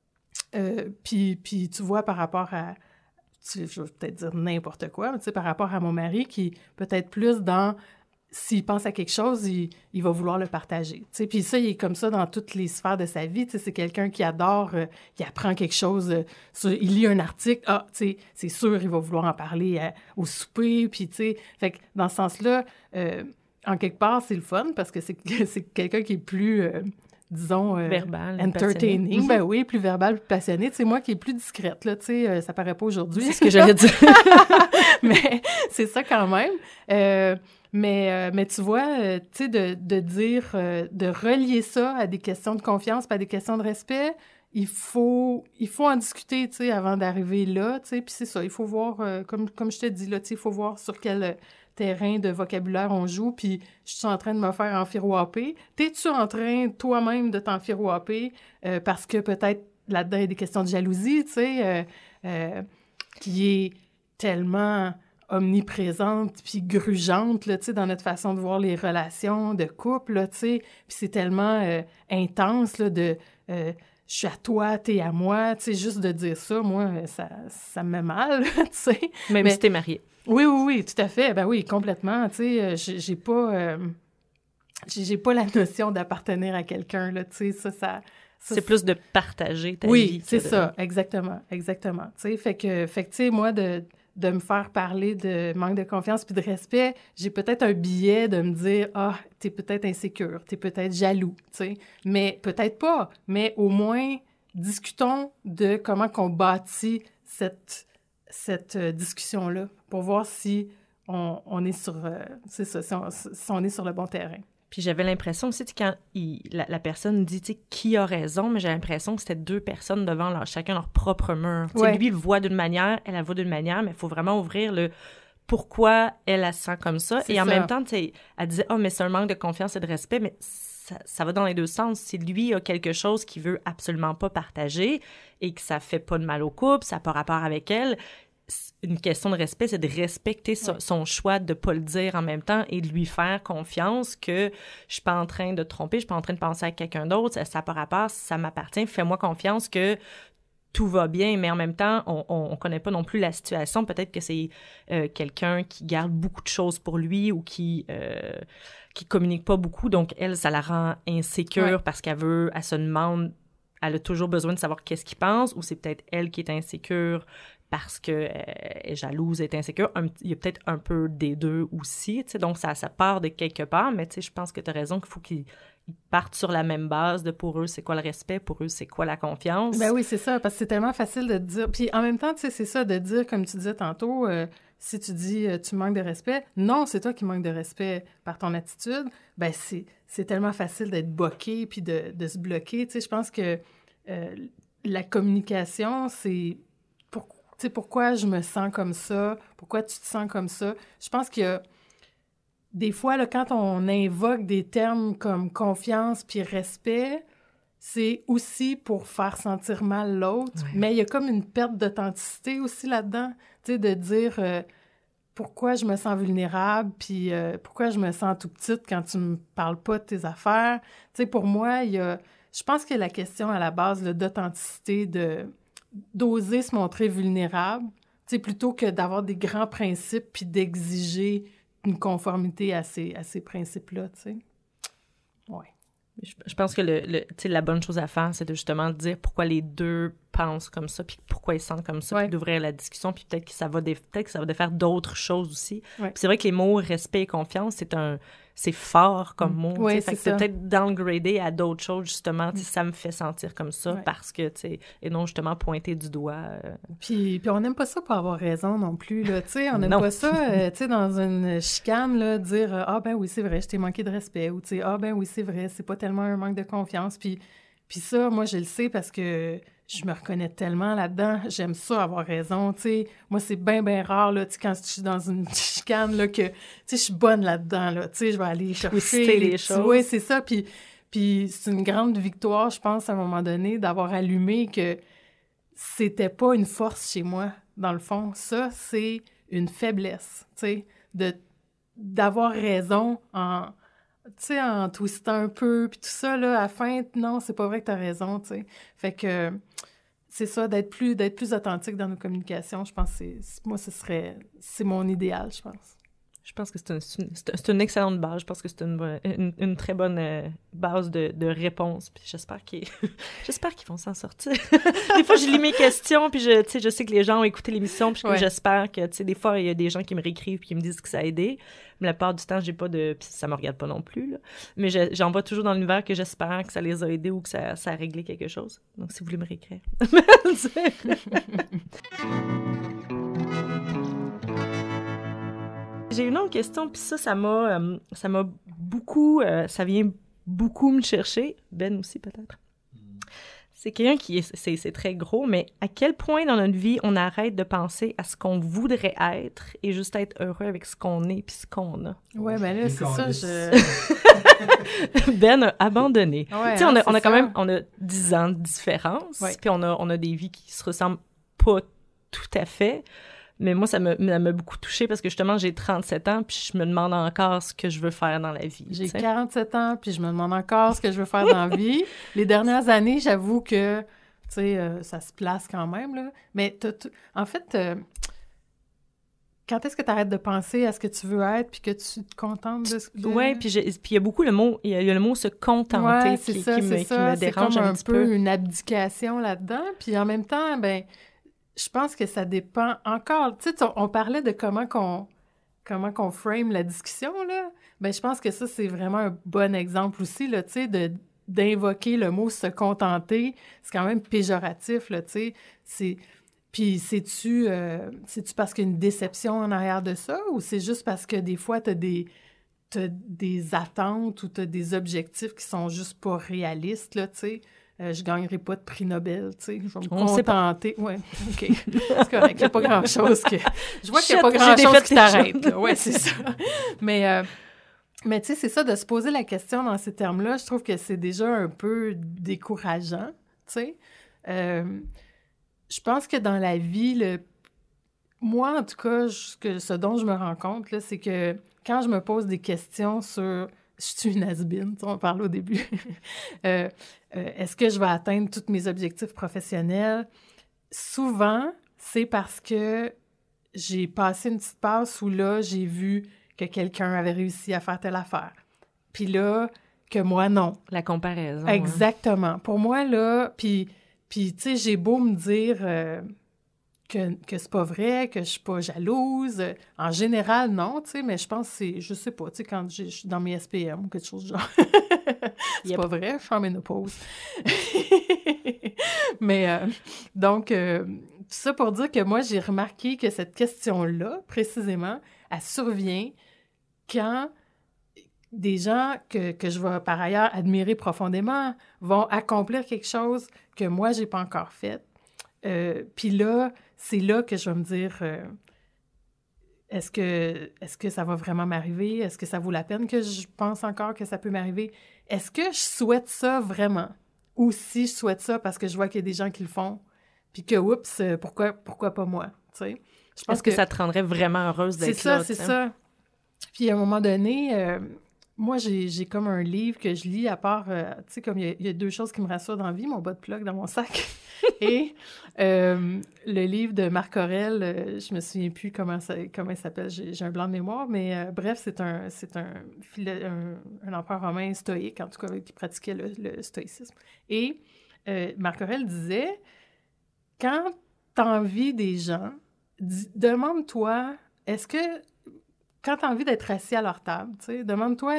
Puis tu vois, par rapport à, je vais peut-être dire n'importe quoi, mais tu sais, par rapport à mon mari, qui peut-être plus dans, s'il pense à quelque chose, il va vouloir le partager, tu sais, puis ça, il est comme ça dans toutes les sphères de sa vie, tu sais, c'est quelqu'un qui adore, il apprend quelque chose, il lit un article, tu sais, c'est sûr, il va vouloir en parler au souper, puis tu sais, fait que dans ce sens-là, en quelque part, c'est le fun, parce que c'est quelqu'un qui est plus... disons, verbal, entertaining. Passionné. Ben oui, plus verbal, plus passionné. Tu sais, moi qui est plus discrète, là, tu sais, ça paraît pas aujourd'hui. C'est ce que j'allais dire. Mais c'est ça quand même. Mais tu vois, tu sais, de dire, de relier ça à des questions de confiance, pas à des questions de respect, il faut en discuter, tu sais, avant d'arriver là, tu sais, puis c'est ça, il faut voir, comme je te dis, là, tu sais, il faut voir sur quel terrain de vocabulaire on joue, puis je suis en train de me faire enfirouaper. T'es-tu en train, toi-même, de t'enfirouaper parce que peut-être là-dedans, il y a des questions de jalousie, tu sais, qui est tellement omniprésente puis grugeante, là, tu sais, dans notre façon de voir les relations de couple, là, tu sais, puis c'est tellement intense, là, de... je suis à toi, t'es à moi, tu sais, juste de dire ça, moi, ça me met mal, tu sais. Même si t'es mariée. Oui, tout à fait. Ben oui, complètement. Tu sais, j'ai pas la notion d'appartenir à quelqu'un, là, tu sais, ça c'est plus de partager ta vie. Oui, c'est ça, exactement. Tu sais, fait que, tu sais, moi, de me faire parler de manque de confiance puis de respect, j'ai peut-être un biais de me dire « Ah, t'es peut-être insécure, t'es peut-être jaloux, tu sais. » Mais peut-être pas. Mais au moins, discutons de comment qu'on bâtit cette discussion-là pour voir si on est sur... c'est ça, si on est sur le bon terrain. Puis j'avais l'impression aussi, quand la personne dit, tu sais, qui a raison, mais j'ai l'impression que c'était deux personnes devant chacun leur propre mur. Tu sais, lui, il le voit d'une manière, elle voit d'une manière, mais il faut vraiment ouvrir le pourquoi elle se sent comme ça. Et en même temps, tu sais, elle disait, mais c'est un manque de confiance et de respect, mais ça va dans les deux sens. Si lui a quelque chose qu'il veut absolument pas partager et que ça fait pas de mal au couple, ça n'a pas rapport avec elle, une question de respect, c'est de respecter son choix de pas le dire en même temps et de lui faire confiance que je suis pas en train de te tromper, je suis pas en train de penser à quelqu'un d'autre, ça n'a pas rapport, ça m'appartient, fais-moi confiance que tout va bien, mais en même temps, on connaît pas non plus la situation. Peut-être que c'est quelqu'un qui garde beaucoup de choses pour lui ou qui communique pas beaucoup, donc elle, ça la rend insécure parce qu'elle se demande, elle a toujours besoin de savoir qu'est-ce qu'il pense, ou c'est peut-être elle qui est insécure parce qu'elle est jalouse, elle est insécure. Il y a peut-être un peu des deux aussi, tu sais, donc ça part de quelque part, mais tu sais, je pense que tu as raison qu'il faut qu'ils partent sur la même base de pour eux, c'est quoi le respect, pour eux, c'est quoi la confiance. Ben oui, c'est ça, parce que c'est tellement facile de dire... Puis en même temps, tu sais, c'est ça, de dire, comme tu disais tantôt, si tu dis tu manques de respect, non, c'est toi qui manques de respect par ton attitude, ben c'est tellement facile d'être bloqué puis de se bloquer, tu sais, je pense que la communication, c'est... Tu sais, pourquoi je me sens comme ça? Pourquoi tu te sens comme ça? Je pense qu'il y a des fois, là, quand on invoque des termes comme confiance puis respect, c'est aussi pour faire sentir mal l'autre. Ouais. Mais il y a comme une perte d'authenticité aussi là-dedans. Tu sais, de dire pourquoi je me sens vulnérable puis pourquoi je me sens tout petite quand tu me parles pas de tes affaires. Tu sais, pour moi, je pense que la question à la base là, d'authenticité, d'oser se montrer vulnérable, tu sais, plutôt que d'avoir des grands principes puis d'exiger une conformité à ces principes-là, tu sais. Ouais. Je pense que la bonne chose à faire, c'est de justement dire pourquoi les deux pensent comme ça, puis pourquoi ils sentent comme ça, puis d'ouvrir la discussion, puis peut-être que ça va défaire d'autres choses aussi. Ouais. Puis c'est vrai que les mots respect et confiance, c'est fort comme mot. Oui, fait que c'est peut-être downgradé à d'autres choses, justement. Ça me fait sentir comme ça parce que, tu sais, et non justement pointer du doigt. Puis on n'aime pas ça pour avoir raison non plus, là. Tu sais, on n'aime pas ça, tu sais, dans une chicane, là, dire ah ben oui, c'est vrai, je t'ai manqué de respect, ou tu sais, ah ben oui, c'est vrai, c'est pas tellement un manque de confiance. Puis ça, moi, je le sais parce que je me reconnais tellement là-dedans. J'aime ça, avoir raison, tu sais. Moi, c'est bien, bien rare, là, tu sais, quand je suis dans une chicane, là, que, tu sais, je suis bonne là-dedans, là. Tu sais, je vais aller chercher les choses. Oui, c'est ça. Puis c'est une grande victoire, je pense, à un moment donné, d'avoir allumé que c'était pas une force chez moi, dans le fond. Ça, c'est une faiblesse, tu sais, d'avoir raison en... Tu sais, en twistant un peu, puis tout ça, là, à la fin, non, c'est pas vrai que t'as raison, tu sais. Fait que c'est ça, d'être plus authentique dans nos communications, je pense que c'est mon idéal, je pense. Je pense que c'est une excellente base. Je pense que c'est une très bonne base de réponse. Puis j'espère qu'ils vont s'en sortir. Des fois, je lis mes questions, puis je sais que les gens ont écouté l'émission, puis j'espère que, tu sais, des fois, il y a des gens qui me réécrivent puis qui me disent que ça a aidé. Mais la plupart du temps, j'ai pas de... Puis ça me regarde pas non plus, là. Mais j'envoie toujours dans l'univers que j'espère que ça les a aidés ou que ça a réglé quelque chose. Donc, si vous voulez me réécrire. J'ai une autre question, puis ça m'a beaucoup... ça vient beaucoup me chercher. Ben aussi, peut-être. C'est quelqu'un qui c'est très gros, mais à quel point dans notre vie on arrête de penser à ce qu'on voudrait être et juste être heureux avec ce qu'on est puis ce qu'on a? Ouais, ben là, c'est ça, Ben a abandonné. Ouais, tu sais, on a quand même... On a 10 ans de différence, puis on a des vies qui se ressemblent pas tout à fait. Mais moi, ça m'a beaucoup touchée parce que justement, j'ai 37 ans puis je me demande encore ce que je veux faire dans la vie. J'ai 47 ans puis je me demande encore ce que je veux faire dans la vie. Les dernières années, j'avoue que, tu sais, ça se place quand même, là. Mais en fait, quand est-ce que tu arrêtes de penser à ce que tu veux être puis que tu te contentes de ce que... Oui, puis il y a beaucoup le mot, il y a le mot se contenter qui me dérange un petit peu. C'est comme un peu une abdication là-dedans. Puis en même temps, ben je pense que ça dépend encore. Tu sais, on parlait de comment qu'on frame la discussion, là. Ben, je pense que ça, c'est vraiment un bon exemple aussi, là, tu sais, d'invoquer le mot « se contenter ». C'est quand même péjoratif, là, tu sais. Puis c'est-tu parce qu'il y a une déception en arrière de ça ou c'est juste parce que des fois, t'as des attentes ou t'as des objectifs qui sont juste pas réalistes, là, tu sais? Je gagnerai pas de prix Nobel, tu sais. Je vais me contenter. Ouais, OK. C'est correct. Il n'y a pas grand-chose que... Je vois qu'il n'y a pas grand-chose qui t'arrête, là. Ouais, c'est ça. Mais tu sais, c'est ça, de se poser la question dans ces termes-là, je trouve que c'est déjà un peu décourageant, tu sais. Je pense que dans la vie, moi, en tout cas, ce dont je me rends compte, là, c'est que quand je me pose des questions sur... Je suis une has-been, tu sais, on parlait au début. Est-ce que je vais atteindre tous mes objectifs professionnels? Souvent, c'est parce que j'ai passé une petite passe où là, j'ai vu que quelqu'un avait réussi à faire telle affaire. Puis là, que moi, non. La comparaison. Exactement. Hein. Pour moi, là, puis tu sais, j'ai beau me dire... que c'est pas vrai, que je suis pas jalouse. En général, non, tu sais, mais je pense que c'est, je sais pas, tu sais, quand je suis dans mes SPM ou quelque chose du genre. C'est pas vrai, je suis en ménopause. Mais, donc, tout ça pour dire que moi, j'ai remarqué que cette question-là, précisément, elle survient quand des gens que je vais par ailleurs admirer profondément vont accomplir quelque chose que moi, j'ai pas encore fait. Puis là, c'est là que je vais me dire, est-ce que ça va vraiment m'arriver? Est-ce que ça vaut la peine que je pense encore que ça peut m'arriver? Est-ce que je souhaite ça vraiment? Ou si je souhaite ça parce que je vois qu'il y a des gens qui le font, puis que, oups, pourquoi pas moi? Tu sais? Je pense que ça te rendrait vraiment heureuse d'être là. C'est ça. Puis à un moment donné... moi, j'ai comme un livre que je lis à part... tu sais, comme il y a deux choses qui me rassurent dans la vie, mon bas de plug dans mon sac et le livre de Marc Aurèle, je me souviens plus comment il s'appelle, j'ai un blanc de mémoire, mais bref, c'est un empereur romain stoïque, en tout cas, qui pratiquait le stoïcisme. Et Marc Aurèle disait, quand t'envies des gens, demande-toi, est-ce que... Quand tu as envie d'être assis à leur table, tu sais, demande-toi,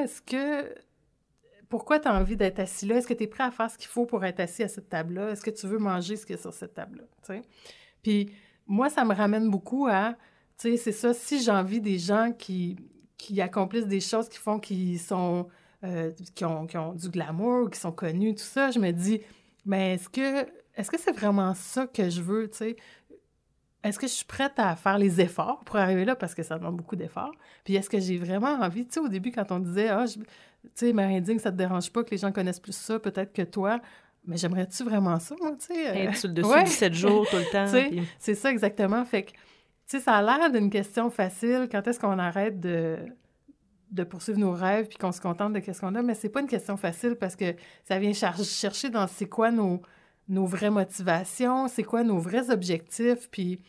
pourquoi tu as envie d'être assis là? Est-ce que tu es prêt à faire ce qu'il faut pour être assis à cette table-là? Est-ce que tu veux manger ce qu'il y a sur cette table-là? Tu sais? Puis moi, ça me ramène beaucoup à, tu sais, c'est ça, si j'ai envie des gens qui accomplissent des choses qui font qu'ils sont, qui ont du glamour ou qui sont connus, tout ça, je me dis, mais est-ce que c'est vraiment ça que je veux, tu sais? Est-ce que je suis prête à faire les efforts pour arriver là? Parce que ça demande beaucoup d'efforts. Puis est-ce que j'ai vraiment envie? Tu sais, au début, quand on disait, tu sais, Marie-Indigne, ça te dérange pas que les gens connaissent plus ça, peut-être que toi. Mais j'aimerais-tu vraiment ça, moi, tu sais? Être sur le dessus 17 jours tout le temps. Puis... C'est ça, exactement. Fait que, tu sais, ça a l'air d'une question facile. Quand est-ce qu'on arrête de poursuivre nos rêves puis qu'on se contente de qu'est-ce qu'on a? Mais c'est pas une question facile parce que ça vient chercher dans c'est quoi nos vraies motivations, c'est quoi nos vrais objectifs, puis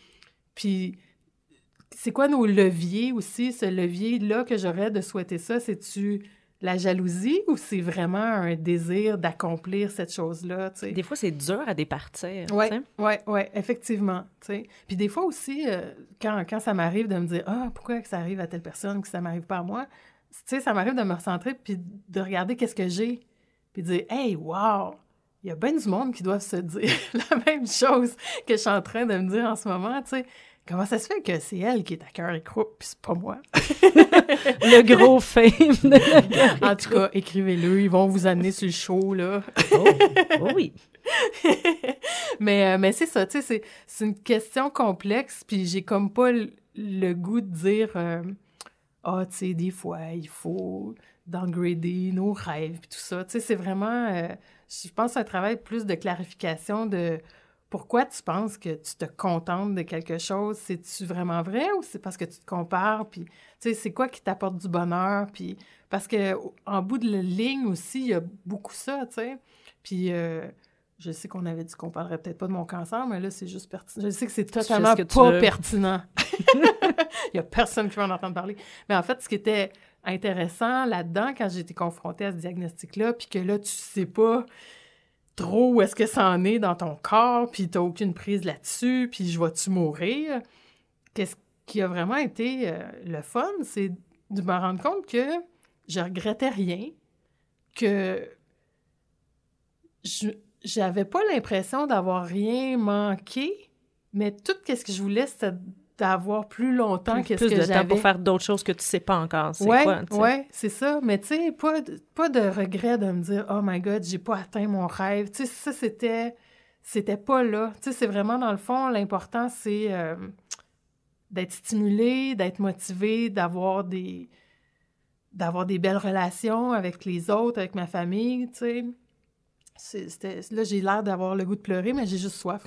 c'est quoi nos leviers aussi, ce levier-là que j'aurais de souhaiter ça, c'est-tu la jalousie ou c'est vraiment un désir d'accomplir cette chose-là, tu sais? Des fois, c'est dur à départir, Oui, effectivement, tu sais. Puis des fois aussi, quand ça m'arrive de me dire « Ah, pourquoi que ça arrive à telle personne que ça m'arrive pas à moi? » Tu sais, ça m'arrive de me recentrer puis de regarder qu'est-ce que j'ai, puis de dire « Hey, wow! » Il y a bien du monde qui doivent se dire la même chose que je suis en train de me dire en ce moment, tu sais. Comment ça se fait que c'est elle qui est à Cœur et Croupe, puis c'est pas moi? Le gros fame de En tout cas, écrivez-le, ils vont vous amener sur le show, là. Oh oui! Mais c'est ça, tu sais, c'est une question complexe, puis j'ai comme pas le goût de dire tu sais, des fois, il faut downgrader nos rêves, puis tout ça. Tu sais, c'est vraiment... je pense que c'est un travail plus de clarification de pourquoi tu penses que tu te contentes de quelque chose. C'est-tu vraiment vrai ou c'est parce que tu te compares? Puis, tu sais, c'est quoi qui t'apporte du bonheur? Puis, parce qu'en bout de la ligne aussi, il y a beaucoup ça, tu sais. Puis, je sais qu'on avait dit qu'on parlerait peut-être pas de mon cancer, mais là, c'est juste pertinent. Je sais que c'est totalement pas pertinent. Il y a personne qui va en entendre parler. Mais en fait, ce qui était intéressant là-dedans, quand j'ai été confrontée à ce diagnostic-là, puis que là, tu sais pas trop où est-ce que ça en est dans ton corps, puis t'as aucune prise là-dessus, puis je vais-tu mourir? Qu'est-ce qui a vraiment été le fun, c'est de me rendre compte que je regrettais rien, que j'avais pas l'impression d'avoir rien manqué, Mais tout ce que je voulais, c'était d'avoir plus longtemps que ce que Plus de j'avais. temps pour faire d'autres choses que tu sais pas encore. C'est ouais, quoi, tu sais? ouais, c'est ça. Mais tu sais, pas de regret de me dire « Oh my God, j'ai pas atteint mon rêve. » Tu sais, ça, c'était pas là. Tu sais, c'est vraiment, dans le fond, l'important, c'est d'être stimulé, d'être motivé, d'avoir des belles relations avec les autres, avec ma famille, tu sais. Là, j'ai l'air d'avoir le goût de pleurer, mais j'ai juste soif.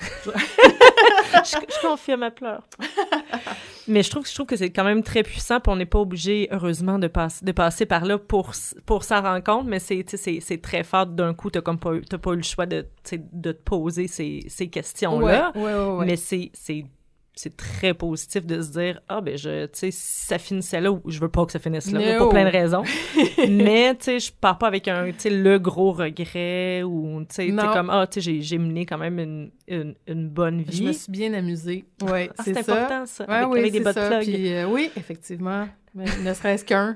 Je confirme, elle pleure. Mais je trouve que c'est quand même très puissant, puis on n'est pas obligé, heureusement, de passer par là pour s'en rendre compte, mais c'est très fort d'un coup, t'as pas eu le choix de te poser ces questions-là. Ouais. Mais c'est très positif de se dire ben tu sais, si ça finissait là, ou je veux pas que ça finisse là, pour plein de raisons. Mais tu sais, je pars pas avec le gros regret, ou tu sais, t'es comme tu sais, j'ai mené quand même une bonne vie. Je me suis bien amusée. Ouais, c'est important ça. Ouais, avec des butt plugs. Puis, oui, effectivement. Mais ne serait-ce qu'un.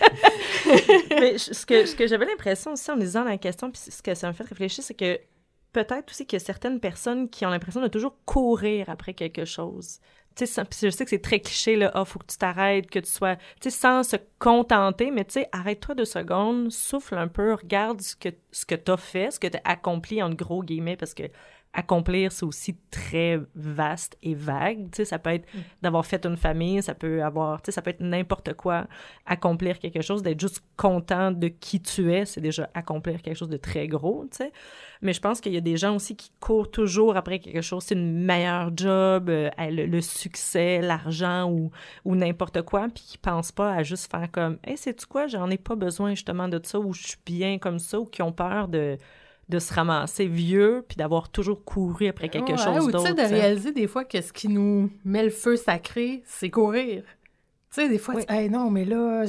Mais ce que j'avais l'impression aussi en lisant la question, puis ce que ça m'a fait réfléchir, c'est que peut-être aussi qu'il y a certaines personnes qui ont l'impression de toujours courir après quelque chose. Tu sais, je sais que c'est très cliché, là, faut que tu t'arrêtes, que tu sois, tu sais, sans se contenter, mais tu sais, arrête-toi 2 secondes, souffle un peu, regarde ce que t'as fait, ce que t'as accompli, entre gros guillemets, parce que accomplir, c'est aussi très vaste et vague. Tu sais, ça peut être d'avoir fait une famille, ça peut être n'importe quoi. Accomplir quelque chose, d'être juste content de qui tu es, c'est déjà accomplir quelque chose de très gros, tu sais. Mais je pense qu'il y a des gens aussi qui courent toujours après quelque chose, c'est une meilleure job, le succès, l'argent ou n'importe quoi, puis qui pensent pas à juste faire comme « Hey, sais-tu quoi, j'en ai pas besoin justement de ça, ou je suis bien comme ça », ou qui ont peur de se ramasser vieux puis d'avoir toujours couru après quelque chose d'autre. Ou tu sais, de réaliser des fois que ce qui nous met le feu sacré, c'est courir. Tu sais, des fois, tu dis « Hey, non, mais là,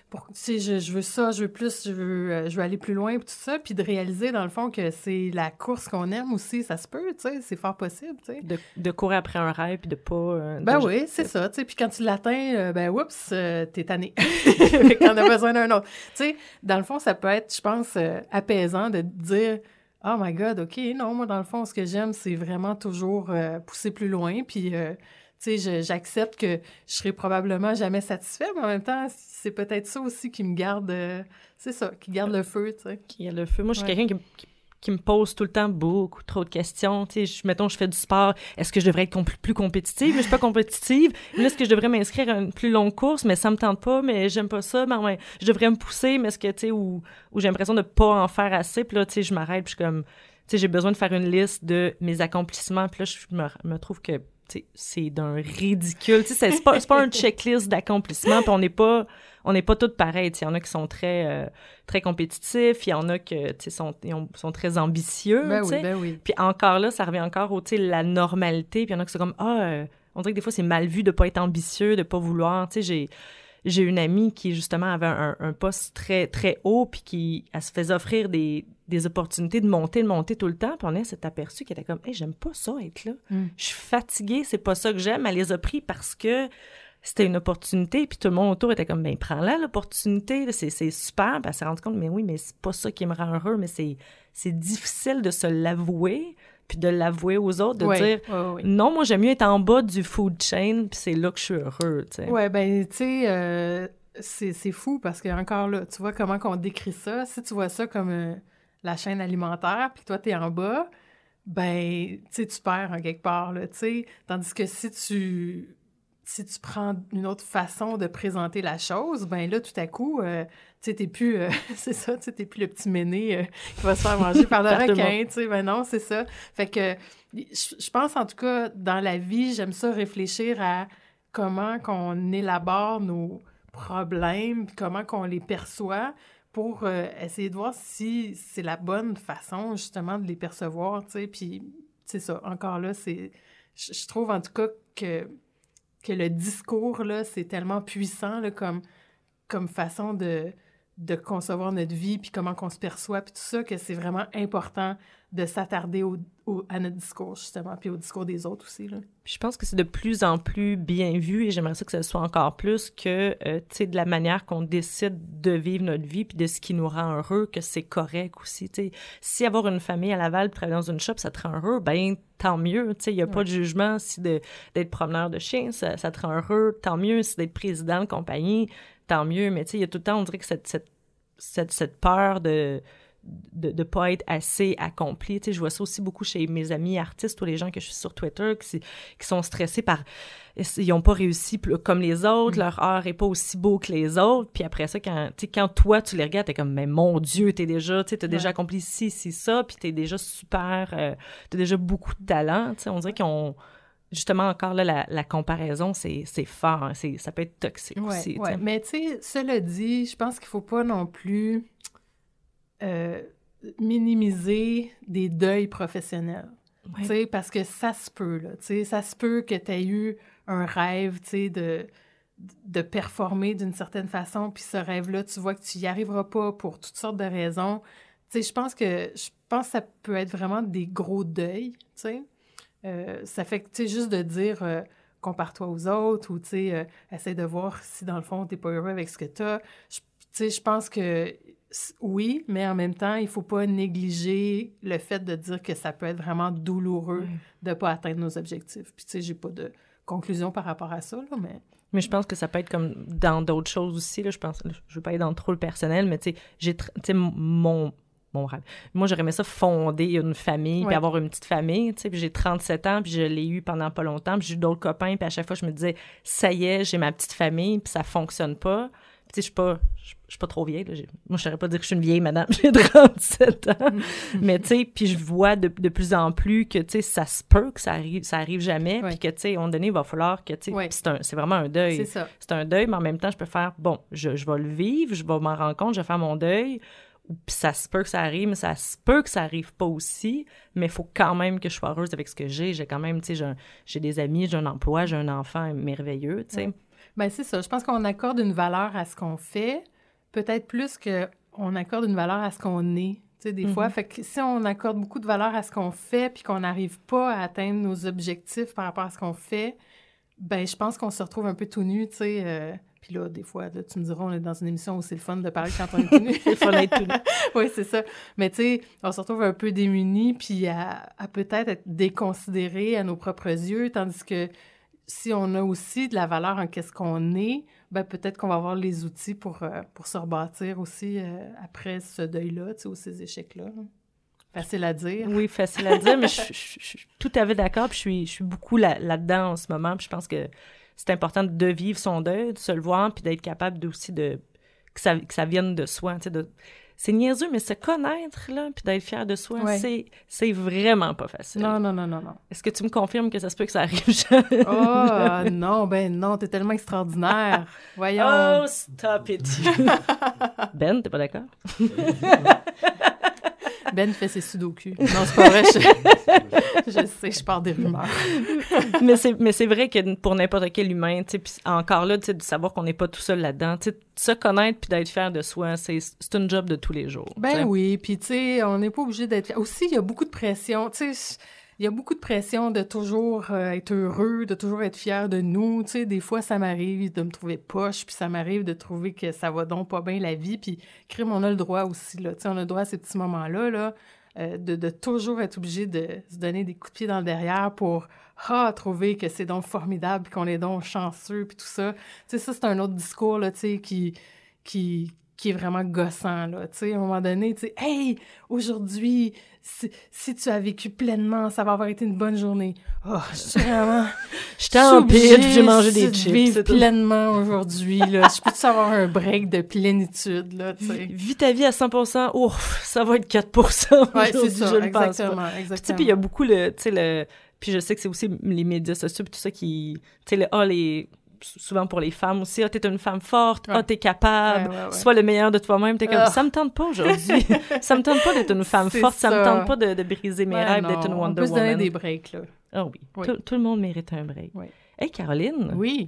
je veux ça, je veux plus, je veux aller plus loin, puis tout ça. » Puis de réaliser, dans le fond, que c'est la course qu'on aime aussi, ça se peut, tu sais, c'est fort possible, tu sais. De courir après un rêve puis de pas... oui, c'est ça, tu sais. Puis quand tu l'atteins, oups, t'es tanné. Fait qu'on a besoin d'un autre. Tu sais, dans le fond, ça peut être, je pense, apaisant de dire « Oh my God, OK, non, moi, dans le fond, ce que j'aime, c'est vraiment toujours pousser plus loin, puis... tu sais, j'accepte que je serai probablement jamais satisfait, mais en même temps, c'est peut-être ça aussi qui me garde... c'est ça, qui garde le feu, tu sais. Qui garde le feu. Moi, je suis quelqu'un qui me pose tout le temps beaucoup trop de questions. Tu sais, mettons, je fais du sport. Est-ce que je devrais être plus compétitive? Mais je suis pas compétitive. Là, est-ce que je devrais m'inscrire à une plus longue course? Mais ça me tente pas, mais j'aime pas ça. Mais ouais, je devrais me pousser, mais est-ce que, tu sais, ou j'ai l'impression de pas en faire assez. Puis là, tu sais, je m'arrête, puis je suis comme... Tu sais, j'ai besoin de faire une liste de mes accomplissements. Puis là, je me trouve que c'est d'un ridicule. Tu sais, c'est pas un checklist d'accomplissement, puis on n'est pas toutes pareilles. Il y en a qui sont très compétitifs, il y en a qui sont très ambitieux. Ben oui. Puis encore là, ça revient encore au la normalité, puis il y en a qui sont comme on dirait que des fois c'est mal vu de pas être ambitieux, de pas vouloir. Tu sais, j'ai une amie qui justement avait un poste très très haut, puis elle se faisait offrir des opportunités de monter tout le temps, puis on s'est aperçu qu'elle était comme « Hey, j'aime pas ça être là. Je suis fatiguée, c'est pas ça que j'aime. » Elle les a pris parce que c'était une opportunité, puis tout le monde autour était comme « Ben, prends-la, l'opportunité, là, c'est super. » Puis elle s'est rendue compte « Mais oui, mais c'est pas ça qui me rend heureux. » Mais c'est difficile de se l'avouer, puis de l'avouer aux autres, de dire « Non, moi, j'aime mieux être en bas du food chain, puis c'est là que je suis heureux. » Ouais, ben, tu sais, c'est fou, parce que encore là, tu vois comment qu'on décrit ça. Si tu vois ça comme... la chaîne alimentaire, puis toi, t'es en bas, ben, tu sais, tu perds en quelque part, là, tu sais. Tandis que si tu prends une autre façon de présenter la chose, ben là, tout à coup, tu sais, t'es plus... c'est ça, tu sais, t'es plus le petit méné qui va se faire manger par le requin, tu sais, ben non, c'est ça. Fait que je pense, en tout cas, dans la vie, j'aime ça réfléchir à comment qu'on élabore nos problèmes, puis comment qu'on les perçoit, pour essayer de voir si c'est la bonne façon, justement, de les percevoir, tu sais, puis c'est ça, encore là, c'est... Je trouve, en tout cas, que le discours, là, c'est tellement puissant, là, comme façon de de concevoir notre vie, puis comment qu'on se perçoit, puis tout ça, que c'est vraiment important de s'attarder à notre discours, justement, puis au discours des autres aussi, là. Puis je pense que c'est de plus en plus bien vu, et j'aimerais ça que ce soit encore plus, que, tu sais, de la manière qu'on décide de vivre notre vie, puis de ce qui nous rend heureux, que c'est correct aussi, tu sais. Si avoir une famille à Laval, puis travailler dans une shop, ça te rend heureux, ben tant mieux, tu sais, il n'y a pas de jugement. Si d'être promeneur de chiens, ça te rend heureux, tant mieux. Si d'être président de compagnie, tant mieux. Mais tu sais, il y a tout le temps, on dirait que cette peur de pas être assez accompli. Tu sais, je vois ça aussi beaucoup chez mes amis artistes ou les gens que je suis sur Twitter qui sont stressés par... Ils n'ont pas réussi comme les autres, leur art n'est pas aussi beau que les autres, puis après ça, quand toi, tu les regardes, t'es comme, mais mon Dieu, t'as déjà accompli ci, ça, puis t'es déjà super... t'as déjà beaucoup de talent, tu sais, on dirait qu'on... Justement, encore là, la comparaison, c'est fort, hein, ça peut être toxique aussi. Ouais. Mais tu sais, cela dit, je pense qu'il faut pas non plus... minimiser des deuils professionnels, tu sais, parce que ça se peut, là, tu sais, ça se peut que tu aies eu un rêve, tu sais, de performer d'une certaine façon, puis ce rêve-là, tu vois que tu y arriveras pas pour toutes sortes de raisons. Tu sais, je pense que ça peut être vraiment des gros deuils, tu sais. Ça fait que, tu sais, juste de dire compare-toi aux autres ou, tu sais, essaie de voir si, dans le fond, t'es pas heureux avec ce que t'as. Tu sais, je pense que oui, mais en même temps, il faut pas négliger le fait de dire que ça peut être vraiment douloureux de pas atteindre nos objectifs. Puis, tu sais, j'ai pas de conclusion par rapport à ça, là, mais... Mais je pense que ça peut être comme dans d'autres choses aussi, là, je veux pas être dans trop le personnel, mais tu sais, mon rêve. Moi, j'aurais aimé ça fonder une famille, puis avoir une petite famille, tu sais, puis j'ai 37 ans, puis je l'ai eu pendant pas longtemps, puis j'ai eu d'autres copains, puis à chaque fois, je me disais, ça y est, j'ai ma petite famille, puis ça fonctionne pas. Tu sais, je suis pas trop vieille, là. Moi, je saurais pas dire que je suis une vieille madame, j'ai 37 ans. Mais, tu sais, puis je vois de plus en plus que, tu sais, ça se peut que ça arrive jamais, puis que, tu sais, à un moment donné, il va falloir que, tu sais, c'est vraiment un deuil. C'est ça. C'est un deuil, mais en même temps, je peux faire, bon, je vais le vivre, je vais m'en rendre compte, je vais faire mon deuil, puis ça se peut que ça arrive, mais ça se peut que ça arrive pas aussi, mais il faut quand même que je sois heureuse avec ce que j'ai. J'ai quand même, tu sais, j'ai des amis, j'ai un emploi, j'ai un enfant merveilleux, tu sais. Ouais. Ben c'est ça. Je pense qu'on accorde une valeur à ce qu'on fait, peut-être plus qu'on accorde une valeur à ce qu'on est, tu sais, des fois. Fait que si on accorde beaucoup de valeur à ce qu'on fait puis qu'on n'arrive pas à atteindre nos objectifs par rapport à ce qu'on fait, ben je pense qu'on se retrouve un peu tout nu, tu sais. Puis là, des fois, là, tu me diras, on est dans une émission où c'est le fun de parler quand on est tout nu. C'est le fun d'être tout nu. Oui, c'est ça. Mais tu sais, on se retrouve un peu démunis puis à peut-être être déconsidérés à nos propres yeux, tandis que si on a aussi de la valeur en qu'est-ce qu'on est, ben peut-être qu'on va avoir les outils pour se rebâtir aussi après ce deuil-là, tu sais, ou ces échecs-là. Facile à dire. Oui, facile à dire, mais je suis tout à fait d'accord, puis je suis beaucoup là-dedans en ce moment, puis je pense que c'est important de vivre son deuil, de se le voir, puis d'être capable aussi que ça vienne de soi, tu sais, c'est niaiseux, mais se connaître, là, puis d'être fier de soi, c'est vraiment pas facile. Non. Est-ce que tu me confirmes que ça se peut que ça arrive jamais? Oh, non, ben non, t'es tellement extraordinaire. Voyons. Oh, stop it. Ben, t'es pas d'accord? Ben fait ses sudoku. Non, c'est pas vrai. Je sais, je pars des rumeurs. mais c'est vrai que pour n'importe quel humain, tu sais, puis encore là, tu sais, de savoir qu'on n'est pas tout seul là-dedans, tu sais, se connaître puis d'être fier de soi, c'est une job de tous les jours. Ben t'sais. Oui, puis tu sais, on n'est pas obligé d'être fier. Aussi, il y a beaucoup de pression, tu sais. Il y a beaucoup de pression de toujours être heureux, de toujours être fier de nous. Tu sais, des fois, ça m'arrive de me trouver poche, puis ça m'arrive de trouver que ça va donc pas bien la vie. Puis, crime, on a le droit aussi, là. Tu sais, on a le droit à ces petits moments-là, là, de toujours être obligé de se donner des coups de pied dans le derrière pour trouver que c'est donc formidable, puis qu'on est donc chanceux, puis tout ça. Tu sais, ça, c'est un autre discours, là, tu sais, qui est vraiment gossant, là, tu sais, à un moment donné, tu sais, « Hey, aujourd'hui, si tu as vécu pleinement, ça va avoir été une bonne journée. » Oh, je suis vraiment... J'étais en pitch, j'ai mangé des chips. Vivre pleinement aujourd'hui, là. Je peux-tu avoir un break de plénitude, là, tu sais. Vis ta vie à 100%, ouf, ça va être 4%. Ouais, c'est ça, je le pense exactement. pas. Puis il y a beaucoup puis je sais que c'est aussi les médias sociaux puis tout ça qui, tu sais, souvent pour les femmes aussi, t'es une femme forte, t'es capable, sois le meilleur de toi-même, t'es comme, ça me tente pas aujourd'hui, ça me tente pas d'être une femme forte, ça me tente pas de briser mes rêves, d'être une Wonder Woman. On peut se donner des breaks, là. Ah oui. Tout le monde mérite un break. Oui. Hey, Caroline! Oui?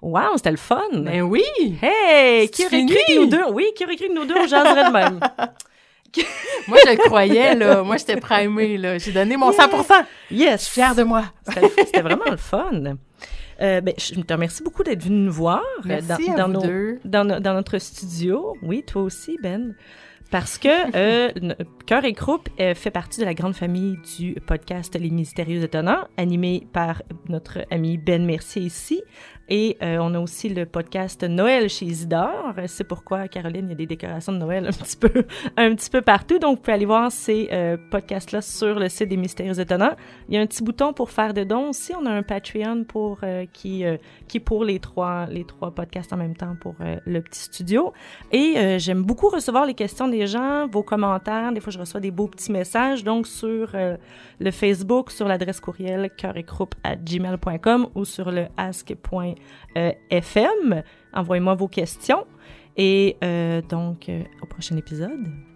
Wow, c'était le fun! Ben oui! Hey! Qui aurait cru que nous deux? Oui, qui aurait cru que nous deux, on jaserait de même? Moi, je le croyais, là. Moi, j'étais primée, là. J'ai donné mon 100%. Yes! Je suis fière de moi. C'était vraiment le fun. Je te remercie beaucoup d'être venu nous voir dans notre studio. Oui, toi aussi, Ben. Parce que Cœur et Croupe fait partie de la grande famille du podcast Les Mystérieux Étonnants, animé par notre ami Ben Mercier ici. Et on a aussi le podcast Noël chez Isidore. C'est pourquoi, Caroline, il y a des décorations de Noël un petit peu partout. Donc, vous pouvez aller voir ces podcasts-là sur le site des Mystérieux Étonnants. Il y a un petit bouton pour faire des dons aussi. On a un Patreon qui pour les trois podcasts en même temps pour le petit studio. Et j'aime beaucoup recevoir les questions des gens, vos commentaires. Des fois, je reçois des beaux petits messages. Donc, sur le Facebook, sur l'adresse courriel cœuretcroupe@gmail.com ou sur le ask.fm. Envoyez-moi vos questions. Et donc, au prochain épisode.